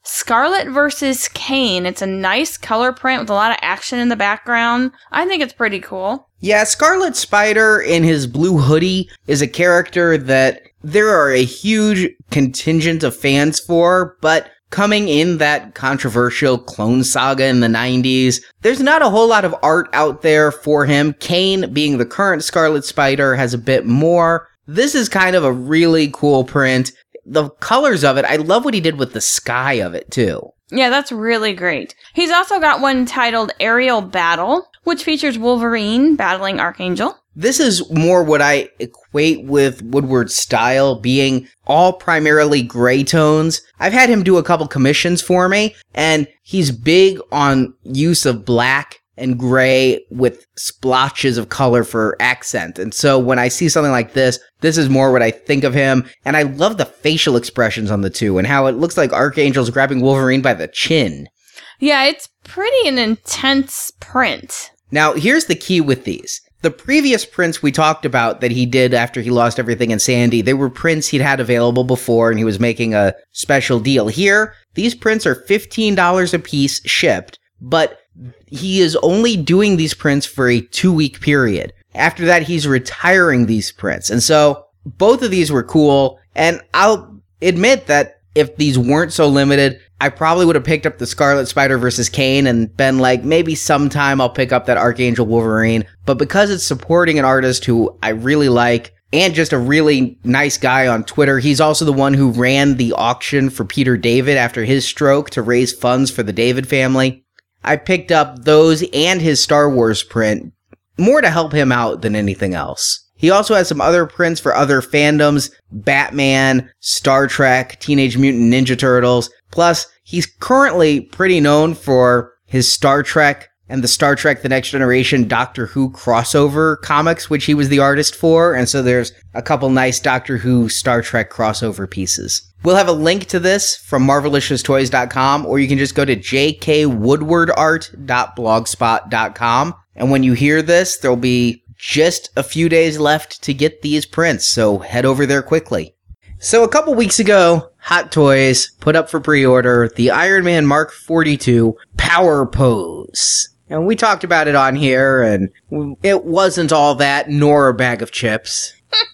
Scarlet versus Kane. It's a nice color print with a lot of action in the background. I think it's pretty cool. Yeah, Scarlet Spider in his blue hoodie is a character that there are a huge contingent of fans for, but coming in that controversial Clone Saga in the nineties, there's not a whole lot of art out there for him. Kane, being the current Scarlet Spider, has a bit more. This is kind of a really cool print. The colors of it, I love what he did with the sky of it, too. Yeah, that's really great. He's also got one titled Aerial Battle, which features Wolverine battling Archangel. This is more what I equate with Woodward's style, being all primarily gray tones. I've had him do a couple commissions for me, and he's big on use of black and gray with splotches of color for accent. And so when I see something like this, this is more what I think of him. And I love the facial expressions on the two and how it looks like Archangel's grabbing Wolverine by the chin. Yeah, it's pretty an intense print. Now, here's the key with these. The previous prints we talked about that he did after he lost everything in Sandy, they were prints he'd had available before and he was making a special deal. Here, these prints are fifteen dollars a piece shipped, but he is only doing these prints for a two-week period. After that, he's retiring these prints. And so both of these were cool. And I'll admit that if these weren't so limited, I probably would have picked up the Scarlet Spider versus Kane and been like, maybe sometime I'll pick up that Archangel Wolverine. But because it's supporting an artist who I really like and just a really nice guy on Twitter, he's also the one who ran the auction for Peter David after his stroke to raise funds for the David family. I picked up those and his Star Wars print more to help him out than anything else. He also has some other prints for other fandoms, Batman, Star Trek, Teenage Mutant Ninja Turtles. Plus, he's currently pretty known for his Star Trek and the Star Trek The Next Generation Doctor Who crossover comics, which he was the artist for. And so there's a couple nice Doctor Who Star Trek crossover pieces. We'll have a link to this from marvelicious toys dot com, or you can just go to j k woodward art dot blogspot dot com. And when you hear this, there'll be just a few days left to get these prints, so head over there quickly. So a couple weeks ago, Hot Toys put up for pre-order the Iron Man Mark forty-two Power Pose. And we talked about it on here, and it wasn't all that, nor a bag of chips.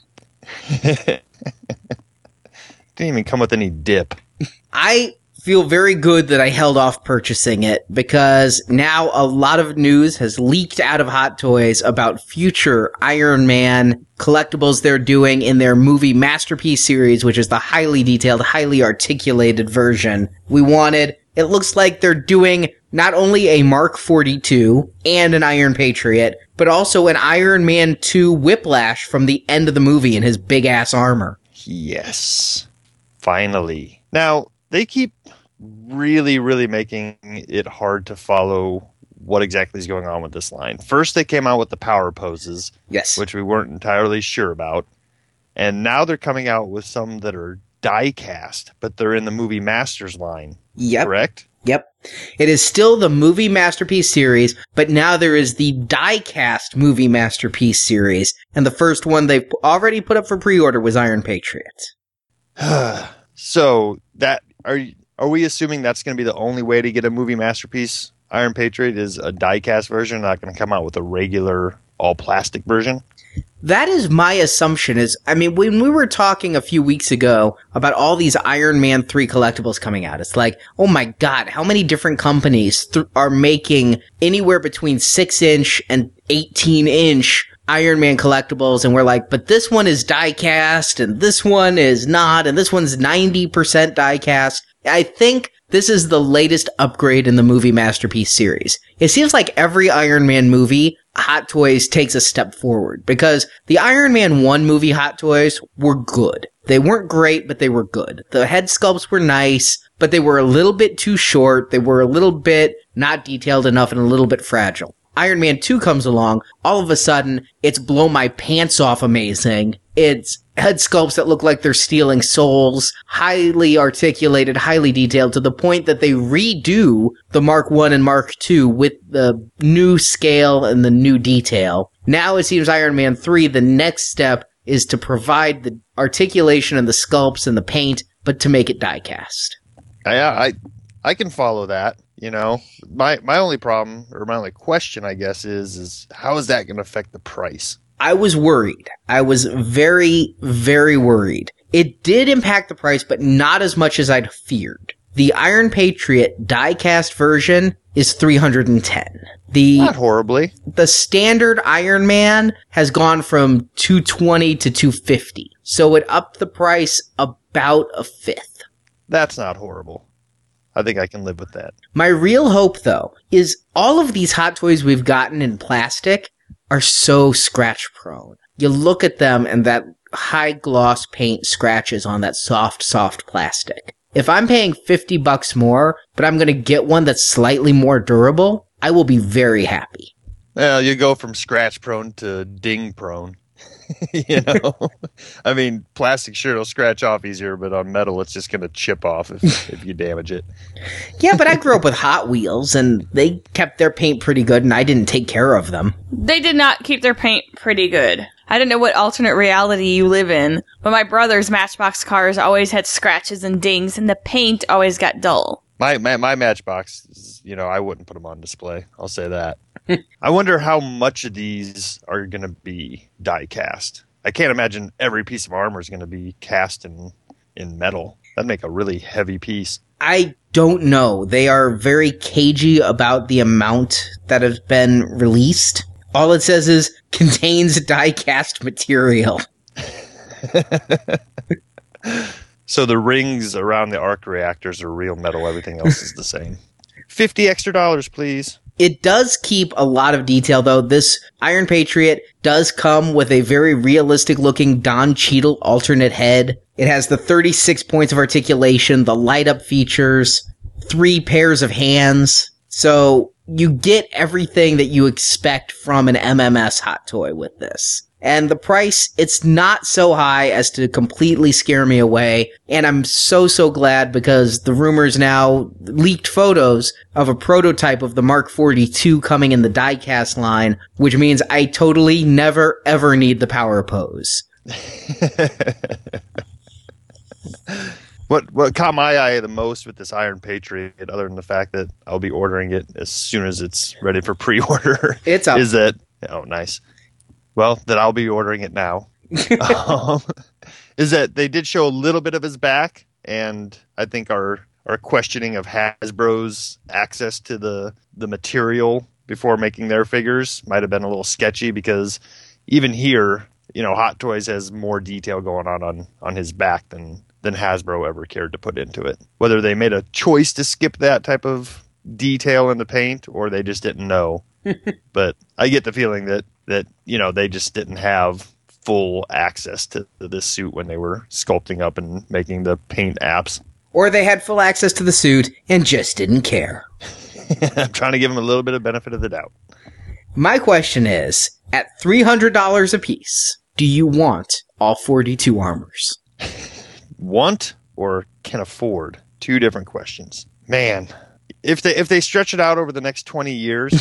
Didn't even come with any dip. I feel very good that I held off purchasing it because now a lot of news has leaked out of Hot Toys about future Iron Man collectibles they're doing in their movie Masterpiece series, which is the highly detailed, highly articulated version we wanted. It looks like they're doing not only a Mark forty-two and an Iron Patriot, but also an Iron Man two Whiplash from the end of the movie in his big-ass armor. Yes. Finally. Now, they keep really, really making it hard to follow what exactly is going on with this line. First, they came out with the power poses, yes, which we weren't entirely sure about. And now they're coming out with some that are die cast, but they're in the Movie Masters line. Yep. Correct? Yep. It is still the Movie Masterpiece series, but now there is the die-cast Movie Masterpiece series. And the first one they've already put up for pre-order was Iron Patriot. So, that are are we assuming that's going to be the only way to get a Movie Masterpiece Iron Patriot is a die-cast version, not going to come out with a regular all-plastic version? That is my assumption. Is I mean, when we were talking a few weeks ago about all these Iron Man three collectibles coming out, it's like, oh my god, how many different companies th- are making anywhere between six inch and eighteen inch Iron Man collectibles, and we're like, but this one is die-cast, and this one is not, and this one's ninety percent die-cast. I think this is the latest upgrade in the Movie Masterpiece series. It seems like every Iron Man movie, Hot Toys takes a step forward, because the Iron Man one movie Hot Toys were good. They weren't great, but they were good. The head sculpts were nice, but they were a little bit too short, they were a little bit not detailed enough, and a little bit fragile. Iron Man two comes along, all of a sudden, it's blow my pants off amazing. It's head sculpts that look like they're stealing souls, highly articulated, highly detailed, to the point that they redo the Mark one and Mark two with the new scale and the new detail. Now it seems Iron Man three, the next step is to provide the articulation and the sculpts and the paint, but to make it die-cast. I, I I can follow that. You know, my my only problem or my only question, I guess, is is how is that going to affect the price? I was worried. I was very, very worried. It did impact the price, but not as much as I'd feared. The Iron Patriot die-cast version is three hundred ten. The Not horribly. The standard Iron Man has gone from two hundred twenty to two hundred fifty. So it upped the price about a fifth. That's not horrible. I think I can live with that. My real hope, though, is all of these Hot Toys we've gotten in plastic are so scratch-prone. You look at them and that high-gloss paint scratches on that soft, soft plastic. If I'm paying fifty bucks more, but I'm going to get one that's slightly more durable, I will be very happy. Well, you go from scratch prone to ding prone. You know, I mean, plastic sure it'll scratch off easier, but on metal, it's just going to chip off if, if you damage it. Yeah, but I grew up with Hot Wheels, and they kept their paint pretty good, and I didn't take care of them. They did not keep their paint pretty good. I don't know what alternate reality you live in, but my brother's Matchbox cars always had scratches and dings, and the paint always got dull. My, my my Matchbox, you know, I wouldn't put them on display. I'll say that. I wonder how much of these are going to be die cast. I can't imagine every piece of armor is going to be cast in in metal. That'd make a really heavy piece. I don't know. They are very cagey about the amount that has been released. All it says is contains die cast material. So the rings around the arc reactors are real metal. Everything else is the same. fifty extra dollars, please. It does keep a lot of detail, though. This Iron Patriot does come with a very realistic-looking Don Cheadle alternate head. It has the thirty-six points of articulation, the light-up features, three pairs of hands. So you get everything that you expect from an M M S Hot Toy with this. And the price, it's not so high as to completely scare me away. And I'm so, so glad because the rumors now, leaked photos of a prototype of the Mark forty-two coming in the diecast line, which means I totally never, ever need the power pose. What what caught my eye the most with this Iron Patriot, other than the fact that I'll be ordering it as soon as it's ready for pre-order, It's up. is that, oh, nice. Well, then I'll be ordering it now. um, is that they did show a little bit of his back, and I think our our questioning of Hasbro's access to the, the material before making their figures might have been a little sketchy, because even here, you know, Hot Toys has more detail going on on, on his back than, than Hasbro ever cared to put into it. Whether they made a choice to skip that type of detail in the paint, or they just didn't know. But I get the feeling that, that, you know, they just didn't have full access to this suit when they were sculpting up and making the paint apps. Or they had full access to the suit and just didn't care. I'm trying to give them a little bit of benefit of the doubt. My question is, at three hundred dollars a piece, do you want all forty-two armors? Want or can afford? Two different questions. Man, if they if they stretch it out over the next twenty years...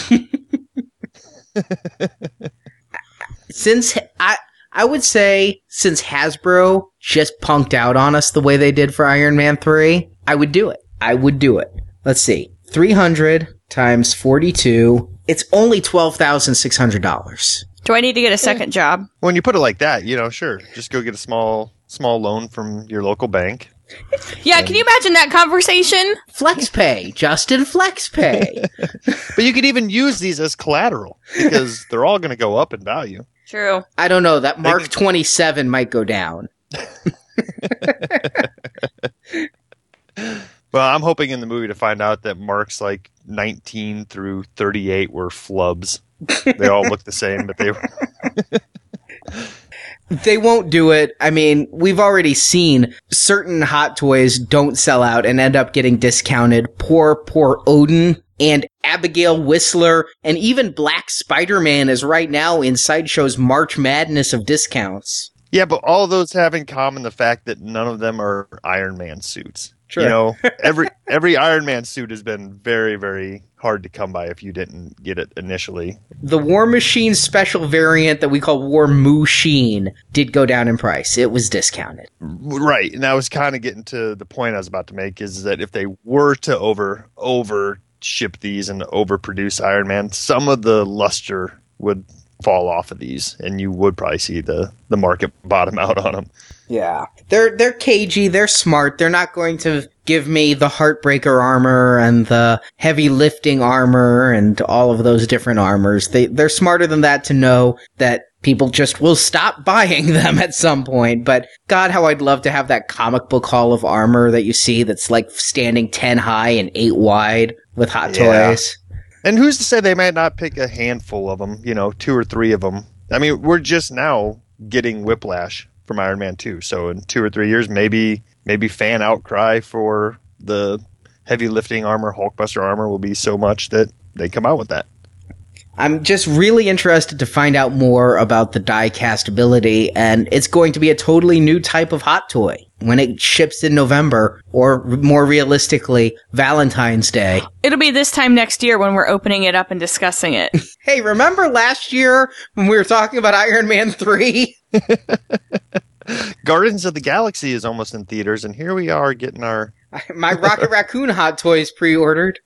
Since I I would say since Hasbro just punked out on us the way they did for Iron Man three, I would do it. I would do it. Let's see. three hundred times forty-two. It's only twelve thousand six hundred dollars. Do I need to get a second job? When you put it like that, you know, sure. Just go get a small small loan from your local bank. Yeah, can you imagine that conversation? FlexPay, Justin, FlexPay. But you could even use these as collateral, because they're all going to go up in value. True. I don't know. That Mark twenty-seven might go down. Well, I'm hoping in the movie to find out that Marks like nineteen through thirty-eight were flubs. They all look the same, but they were... They won't do it. I mean, we've already seen certain Hot Toys don't sell out and end up getting discounted. Poor, poor Odin and Abigail Whistler and even Black Spider-Man is right now in Sideshow's March Madness of discounts. Yeah, but all of those have in common the fact that none of them are Iron Man suits. True. You know, every every Iron Man suit has been very, very hard to come by if you didn't get it initially. The War Machine special variant that we call War Machine did go down in price. It was discounted. Right. And I was kind of getting to the point I was about to make is that if they were to over over ship these and overproduce Iron Man, some of the luster would fall off of these, and you would probably see the, the market bottom out on them. Yeah. They're they're cagey, they're smart. They're not going to give me the Heartbreaker armor and the heavy lifting armor and all of those different armors. They they're smarter than that to know that people just will stop buying them at some point. But God, how I'd love to have that comic book hall of armor that you see that's like standing ten high and eight wide with Hot Yeah. Toys. And who's to say they might not pick a handful of them, you know, two or three of them. I mean, we're just now getting Whiplash from Iron Man two. So in two or three years, maybe maybe fan outcry for the heavy lifting armor, Hulkbuster armor will be so much that they come out with that. I'm just really interested to find out more about the die castability, and it's going to be a totally new type of Hot Toy when it ships in November, or more realistically, Valentine's Day. It'll be this time next year when we're opening it up and discussing it. Hey, remember last year when we were talking about Iron Man three? Guardians of the Galaxy is almost in theaters, and here we are getting our... My Rocket Raccoon Hot Toys pre-ordered.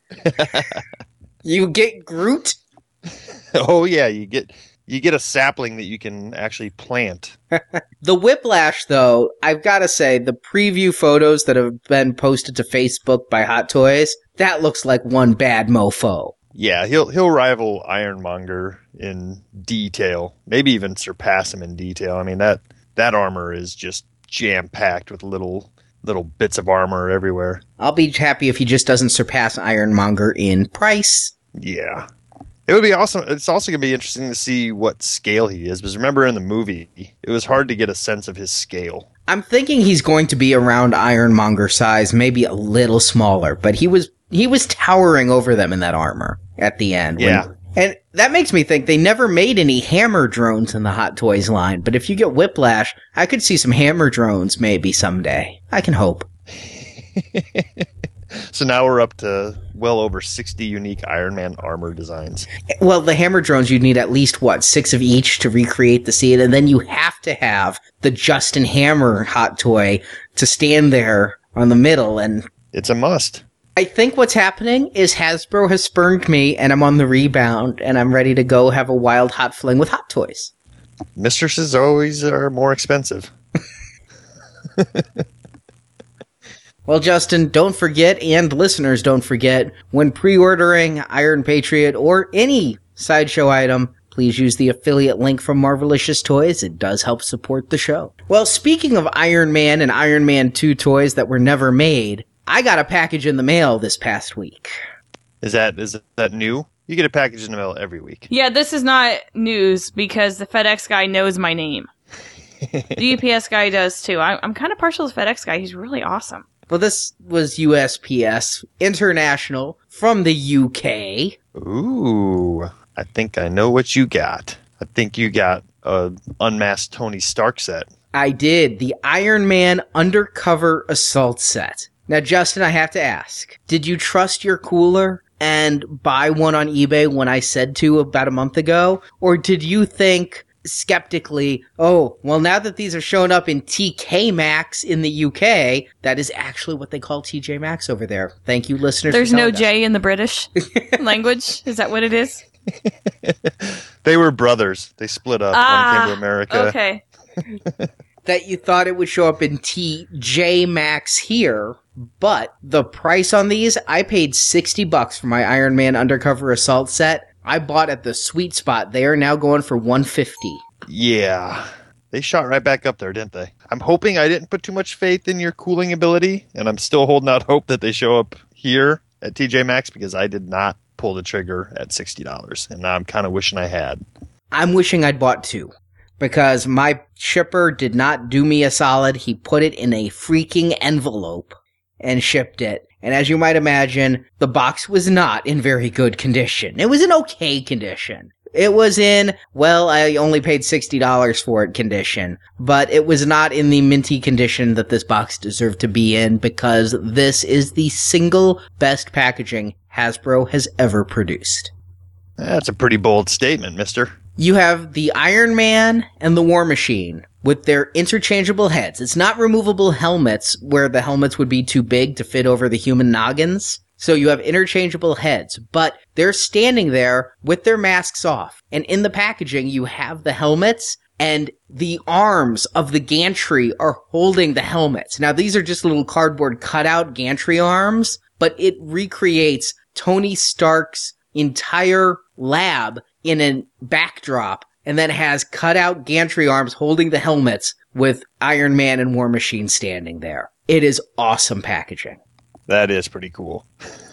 You get Groot? Oh, yeah, you get you get a sapling that you can actually plant. The Whiplash, though, I've got to say, the preview photos that have been posted to Facebook by Hot Toys, that looks like one bad mofo. Yeah, he'll he'll rival Ironmonger in detail, maybe even surpass him in detail. I mean, that that armor is just jam-packed with little little bits of armor everywhere. I'll be happy if he just doesn't surpass Ironmonger in price. Yeah. It would be awesome. It's also going to be interesting to see what scale he is, because remember in the movie, it was hard to get a sense of his scale. I'm thinking he's going to be around Ironmonger size, maybe a little smaller, but he was he was towering over them in that armor at the end. when- Yeah. and that makes me think they never made any Hammer drones in the Hot Toys line, but if you get Whiplash, I could see some Hammer drones maybe someday. I can hope. So now we're up to well over sixty unique Iron Man armor designs. Well, the Hammer drones, you'd need at least, what, six of each to recreate the scene, and then you have to have the Justin Hammer Hot Toy to stand there on the middle, and It's a must. I think what's happening is Hasbro has spurned me, and I'm on the rebound, and I'm ready to go have a wild hot fling with Hot Toys. Mistresses always are more expensive. Well, Justin, don't forget, and listeners don't forget, when pre-ordering Iron Patriot or any Sideshow item, please use the affiliate link from Marvelicious Toys. It does help support the show. Well, speaking of Iron Man and Iron Man two toys that were never made, I got a package in the mail this past week. Is that is that new? You get a package in the mail every week. Yeah, this is not news because the FedEx guy knows my name. The U P S guy does too. I, I'm kind of partial to the FedEx guy. He's really awesome. Well, this was U S P S International from the U K. Ooh, I think I know what you got. I think you got a unmasked Tony Stark set. I did. The Iron Man Undercover Assault Set. Now, Justin, I have to ask, did you trust your cooler and buy one on eBay when I said to about a month ago? Or did you think skeptically, oh, well, now that these are showing up in T K Maxx in the U K, that is actually what they call T J Maxx over there. Thank you, listeners. There's for no telling us. J in the British language. Is that what it is? They were brothers. They split up. Ah, One came to America. Okay. That you thought it would show up in T J Maxx here, but the price on these, I paid sixty bucks for my Iron Man Undercover Assault Set. I bought at the sweet spot. They are now going for one hundred fifty dollars. Yeah. They shot right back up there, didn't they? I'm hoping I didn't put too much faith in your cooling ability, and I'm still holding out hope that they show up here at T J Maxx because I did not pull the trigger at sixty dollars, and now I'm kind of wishing I had. I'm wishing I'd bought two, because my shipper did not do me a solid. He put it in a freaking envelope and shipped it. And as you might imagine, the box was not in very good condition. It was in okay condition. It was in, well, I only paid sixty dollars for it condition, but it was not in the minty condition that this box deserved to be in, because this is the single best packaging Hasbro has ever produced. That's a pretty bold statement, mister. You have the Iron Man and the War Machine with their interchangeable heads. It's not removable helmets where the helmets would be too big to fit over the human noggins. So you have interchangeable heads, but they're standing there with their masks off. And in the packaging, you have the helmets, and the arms of the gantry are holding the helmets. Now, these are just little cardboard cutout gantry arms, but it recreates Tony Stark's entire lab in a backdrop, and then has cutout gantry arms holding the helmets with Iron Man and War Machine standing there. It is awesome packaging. That is pretty cool.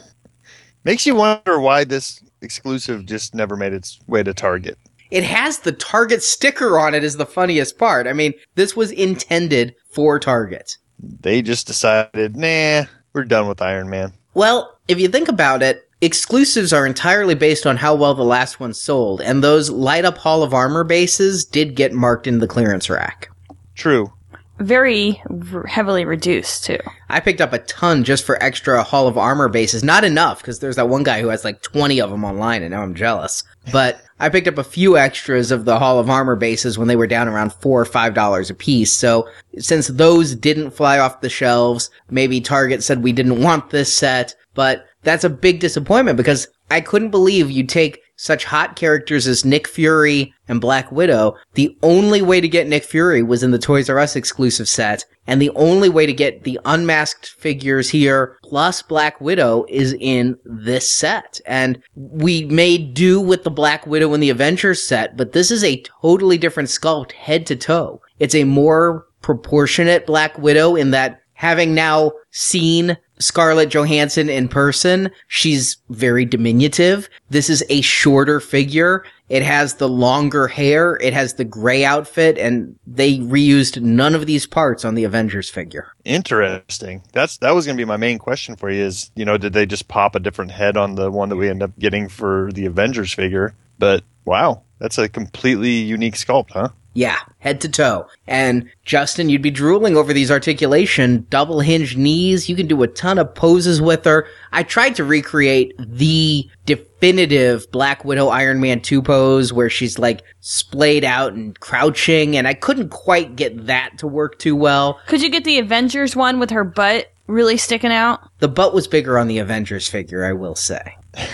Makes you wonder why this exclusive just never made its way to Target. It has the Target sticker on it is the funniest part. I mean, this was intended for Target. They just decided, nah, we're done with Iron Man. Well, if you think about it, exclusives are entirely based on how well the last one sold, and those light-up Hall of Armor bases did get marked in the clearance rack. True. Very r- heavily reduced, too. I picked up a ton just for extra Hall of Armor bases. Not enough, because there's that one guy who has like twenty of them online, and now I'm jealous. But I picked up a few extras of the Hall of Armor bases when they were down around four or five dollars a piece. So since those didn't fly off the shelves, maybe Target said we didn't want this set, but that's a big disappointment because I couldn't believe you take such hot characters as Nick Fury and Black Widow. The only way to get Nick Fury was in the Toys R Us exclusive set, and the only way to get the unmasked figures here plus Black Widow is in this set. And we made do with the Black Widow in the Avengers set, but this is a totally different sculpt head to toe. It's a more proportionate Black Widow in that, having now seen Scarlett Johansson in person, she's very diminutive. This is a shorter figure. It has the longer hair. It has the gray outfit, and they reused none of these parts on the Avengers figure. Interesting. That's that was going to be my main question for you is, you know, did they just pop a different head on the one that we end up getting for the Avengers figure? But wow, that's a completely unique sculpt, huh? Yeah, head to toe. And Justin, you'd be drooling over these articulation, double hinged knees. You can do a ton of poses with her. I tried to recreate the definitive Black Widow Iron Man two pose where she's like splayed out and crouching, and I couldn't quite get that to work too well. Could you get the Avengers one with her butt really sticking out? The butt was bigger on the Avengers figure, I will say.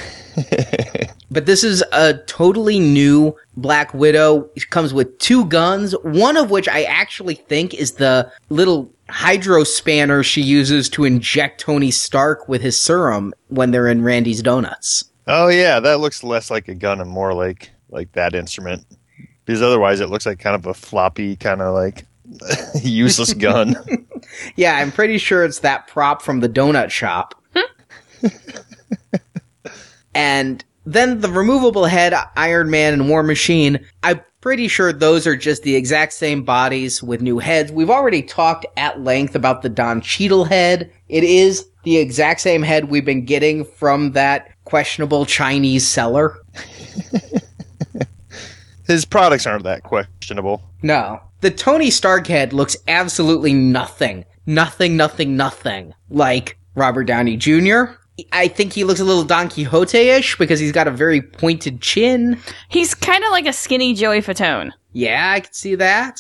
But this is a totally new Black Widow. It comes with two guns, one of which I actually think is the little hydro spanner she uses to inject Tony Stark with his serum when they're in Randy's Donuts. Oh yeah, that looks less like a gun and more like like that instrument. Because otherwise it looks like kind of a floppy, kind of like useless gun. Yeah, I'm pretty sure it's that prop from the donut shop. And then the removable head, Iron Man and War Machine, I'm pretty sure those are just the exact same bodies with new heads. We've already talked at length about the Don Cheadle head. It is the exact same head we've been getting from that questionable Chinese seller. His products aren't that questionable. No. The Tony Stark head looks absolutely nothing. Nothing, nothing, nothing. Like Robert Downey Junior I think he looks a little Don Quixote-ish because he's got a very pointed chin. He's kind of like a skinny Joey Fatone. Yeah, I can see that.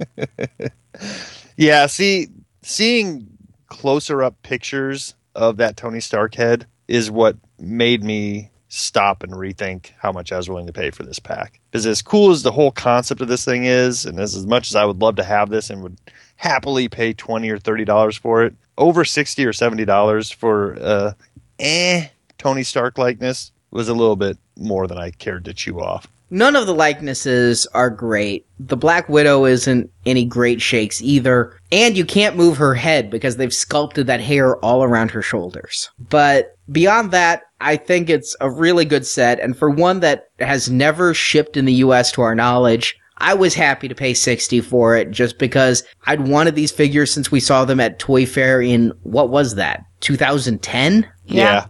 Yeah, see, seeing closer up pictures of that Tony Stark head is what made me stop and rethink how much I was willing to pay for this pack. Because as cool as the whole concept of this thing is, and as, as much as I would love to have this and would happily pay twenty or thirty dollars for it, over sixty or seventy dollars for uh eh Tony Stark likeness was a little bit more than I cared to chew off. None of the likenesses are great. The Black Widow isn't any great shakes either. And you can't move her head because they've sculpted that hair all around her shoulders. But beyond that, I think it's a really good set. And for one that has never shipped in the U S to our knowledge, I was happy to pay sixty dollars for it just because I'd wanted these figures since we saw them at Toy Fair in, what was that, two thousand ten? Yeah.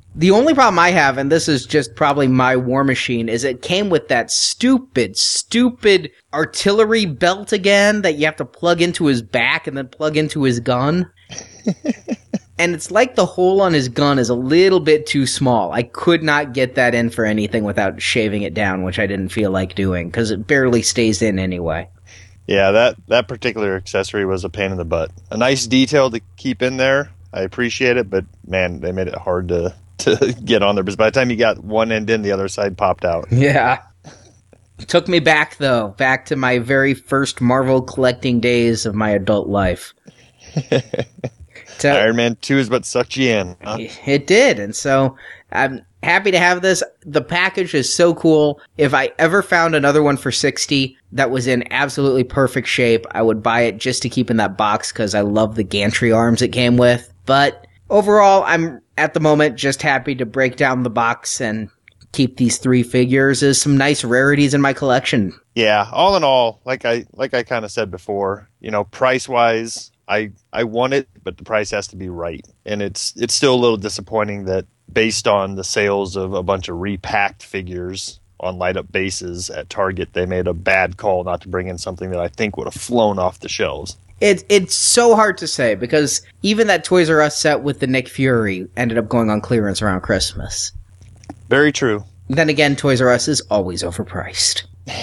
The only problem I have, and this is just probably my War Machine, is it came with that stupid, stupid artillery belt again that you have to plug into his back and then plug into his gun. And it's like the hole on his gun is a little bit too small. I could not get that in for anything without shaving it down, which I didn't feel like doing, because it barely stays in anyway. Yeah, that, that particular accessory was a pain in the butt. A nice detail to keep in there. I appreciate it, but man, they made it hard to, to get on there. Because by the time you got one end in, the other side popped out. Yeah. Took me back, though, back to my very first Marvel collecting days of my adult life. To, Iron Man two is what sucked you in. Huh? It did, and so I'm happy to have this. The package is so cool. If I ever found another one for sixty that was in absolutely perfect shape, I would buy it just to keep in that box because I love the gantry arms it came with. But overall, I'm at the moment just happy to break down the box and keep these three figures as some nice rarities in my collection. Yeah, all in all, like I like I kind of said before, you know, price wise, I I want it, but the price has to be right. And it's it's still a little disappointing that based on the sales of a bunch of repacked figures on light up bases at Target, they made a bad call not to bring in something that I think would have flown off the shelves. It, it's so hard to say because even that Toys R Us set with the Nick Fury ended up going on clearance around Christmas. Very true. Then again, Toys R Us is always overpriced.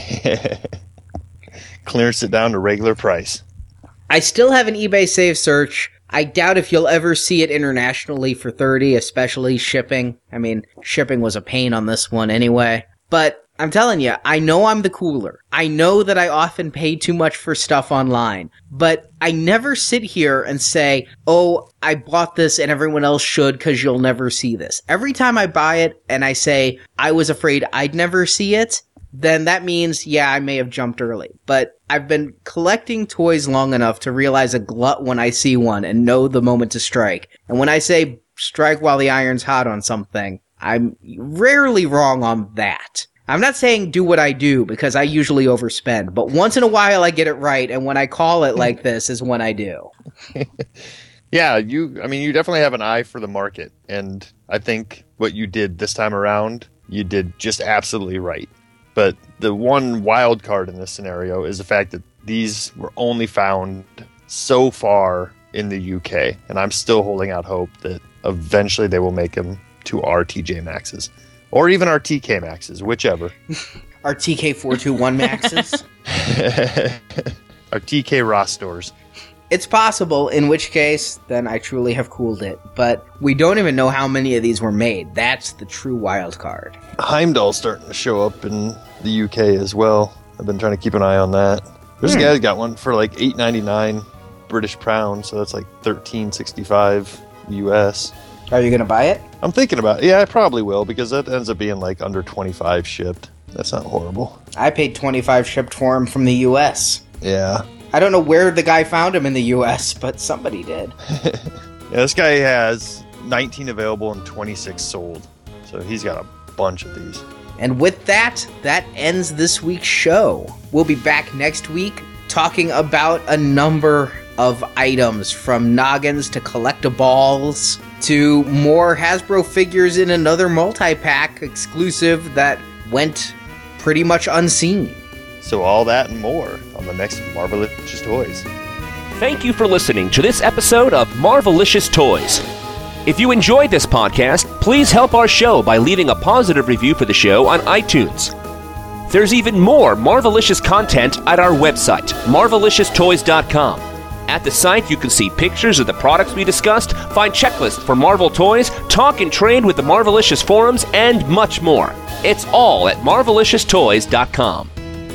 Clearance it down to regular price. I still have an eBay save search. I doubt if you'll ever see it internationally for thirty, especially shipping. I mean, shipping was a pain on this one anyway. But I'm telling you, I know I'm the cooler. I know that I often pay too much for stuff online. But I never sit here and say, oh, I bought this and everyone else should because you'll never see this. Every time I buy it and I say, I was afraid I'd never see it, then that means, yeah, I may have jumped early. But I've been collecting toys long enough to realize a glut when I see one and know the moment to strike. And when I say strike while the iron's hot on something, I'm rarely wrong on that. I'm not saying do what I do because I usually overspend, but once in a while I get it right, and when I call it like this is when I do. Yeah, you, I mean, you definitely have an eye for the market, and I think what you did this time around, you did just absolutely right. But the one wild card in this scenario is the fact that these were only found so far in the U K, and I'm still holding out hope that eventually they will make them to our T J Maxes. Or even our T K Maxes, whichever. Our T K four twenty-one Maxes? Our T K Ross stores. It's possible, in which case, then I truly have cooled it. But we don't even know how many of these were made. That's the true wild card. Heimdall's starting to show up in the U K as well. I've been trying to keep an eye on that. There's hmm. a guy that got one for like eight ninety-nine British pounds, so that's like thirteen sixty-five U S. Are you going to buy it? I'm thinking about it. Yeah, I probably will, because that ends up being like under twenty-five shipped. That's not horrible. I paid twenty-five shipped for him from the U S. Yeah. I don't know where the guy found him in the U S, but somebody did. Yeah, this guy has nineteen available and twenty-six sold. So he's got a bunch of these. And with that, that ends this week's show. We'll be back next week talking about a number of items, from noggins to collectibles to more Hasbro figures in another multi-pack exclusive that went pretty much unseen. So all that and more on the next Marvelicious Toys. Thank you for listening to this episode of Marvelicious Toys. If you enjoyed this podcast, please help our show by leaving a positive review for the show on iTunes. There's even more Marvelicious content at our website, marvelicious toys dot com. At the site, you can see pictures of the products we discussed, find checklists for Marvel toys, talk and trade with the Marvelicious forums, and much more. It's all at marvelicious toys dot com.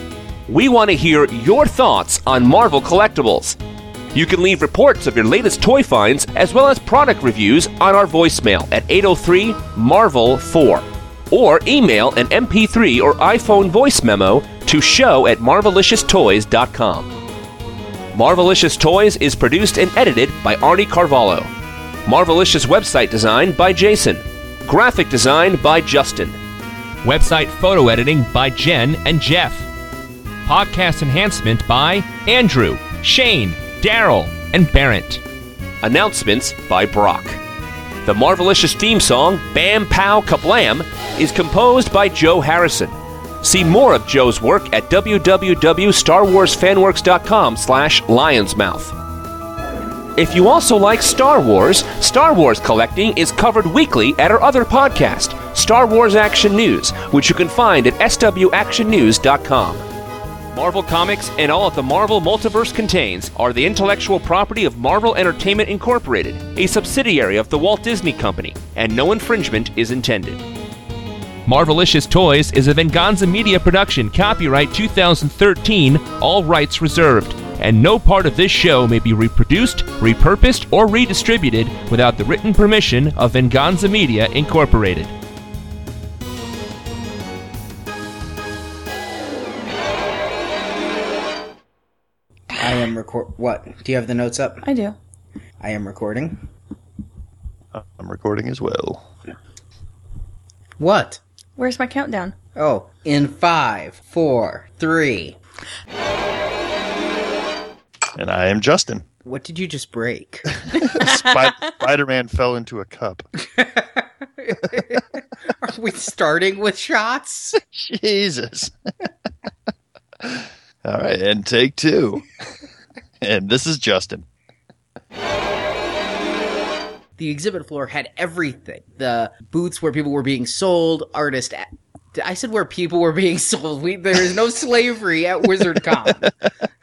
We want to hear your thoughts on Marvel collectibles. You can leave reports of your latest toy finds as well as product reviews on our voicemail at eight oh three Marvel four. Or email an M P three or iPhone voice memo to show at marvelicious toys dot com. Marvelicious Toys is produced and edited by Arnie Carvalho. Marvelicious website design by Jason. Graphic design by Justin. Website photo editing by Jen and Jeff. Podcast enhancement by Andrew, Shane, Daryl, and Barrett. Announcements by Brock. The Marvelicious theme song, Bam Pow Kablam, is composed by Joe Harrison. See more of Joe's work at w w w dot star wars fan works dot com slash lionsmouth. If you also like Star Wars, Star Wars collecting is covered weekly at our other podcast, Star Wars Action News, which you can find at s w action news dot com. Marvel Comics and all that the Marvel Multiverse contains are the intellectual property of Marvel Entertainment Incorporated, a subsidiary of the Walt Disney Company, and no infringement is intended. Marvelicious Toys is a Venganza Media production, copyright two thousand thirteen, all rights reserved, and no part of this show may be reproduced, repurposed, or redistributed without the written permission of Venganza Media Incorporated. I am record. What? Do you have the notes up? I do. I am recording. I'm recording as well. What? Where's my countdown? Oh, in five, four, three. And I am Justin. What did you just break? Spy- Spider-Man fell into a cup. Are we starting with shots? Jesus. All right, and take two. And this is Justin. The exhibit floor had everything. The booths where people were being sold, artist... A- I said where people were being sold. We, there is no slavery at WizardCon.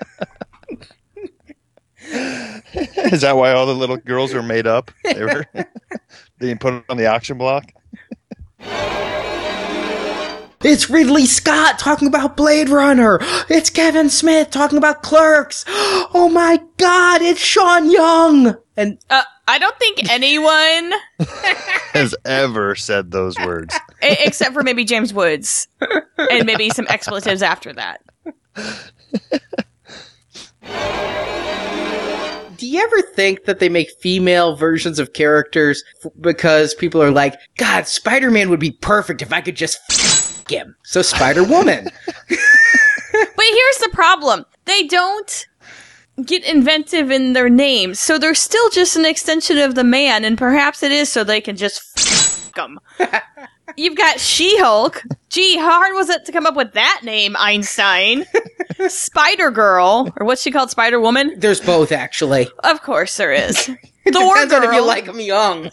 Is that why all the little girls were made up? They were being put on the auction block? It's Ridley Scott talking about Blade Runner. It's Kevin Smith talking about Clerks. Oh my God, it's Sean Young. And Uh, I don't think anyone, Has ever said those words. e- except for maybe James Woods, and maybe some expletives after that. do you ever think that they make female versions of characters f- because people are like, God, Spider-Man would be perfect if I could just f- him. So Spider-Woman. But here's the problem. They don't get inventive in their names, so they're still just an extension of the man, and perhaps it is so they can just f them. You've got She-Hulk. Gee, how hard was it to come up with that name, Einstein? Spider-Girl, or what's she called, Spider-Woman? There's both, actually. Of course there is. It Thor depends on if you Girl. like them young.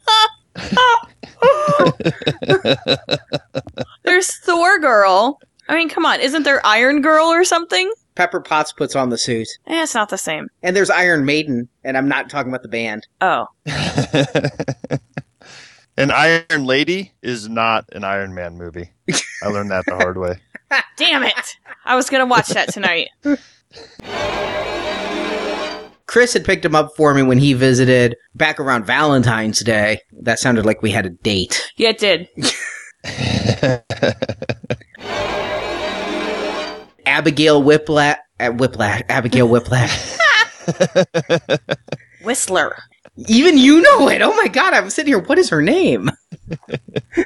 There's Thor Girl. I mean, come on, isn't there Iron Girl or something? Pepper Potts puts on the suit. Eh, it's not the same. And there's Iron Maiden, and I'm not talking about the band. Oh. An Iron Lady is not an Iron Man movie. I learned that the hard way. Damn it. I was gonna watch that tonight. Chris had picked him up for me when he visited back around Valentine's Day. That sounded like we had a date. Yeah, it did. Abigail Whiplash. Uh, Whiplash. Abigail Whiplash. Whistler. Even you know it. Oh my God, I'm sitting here. What is her name?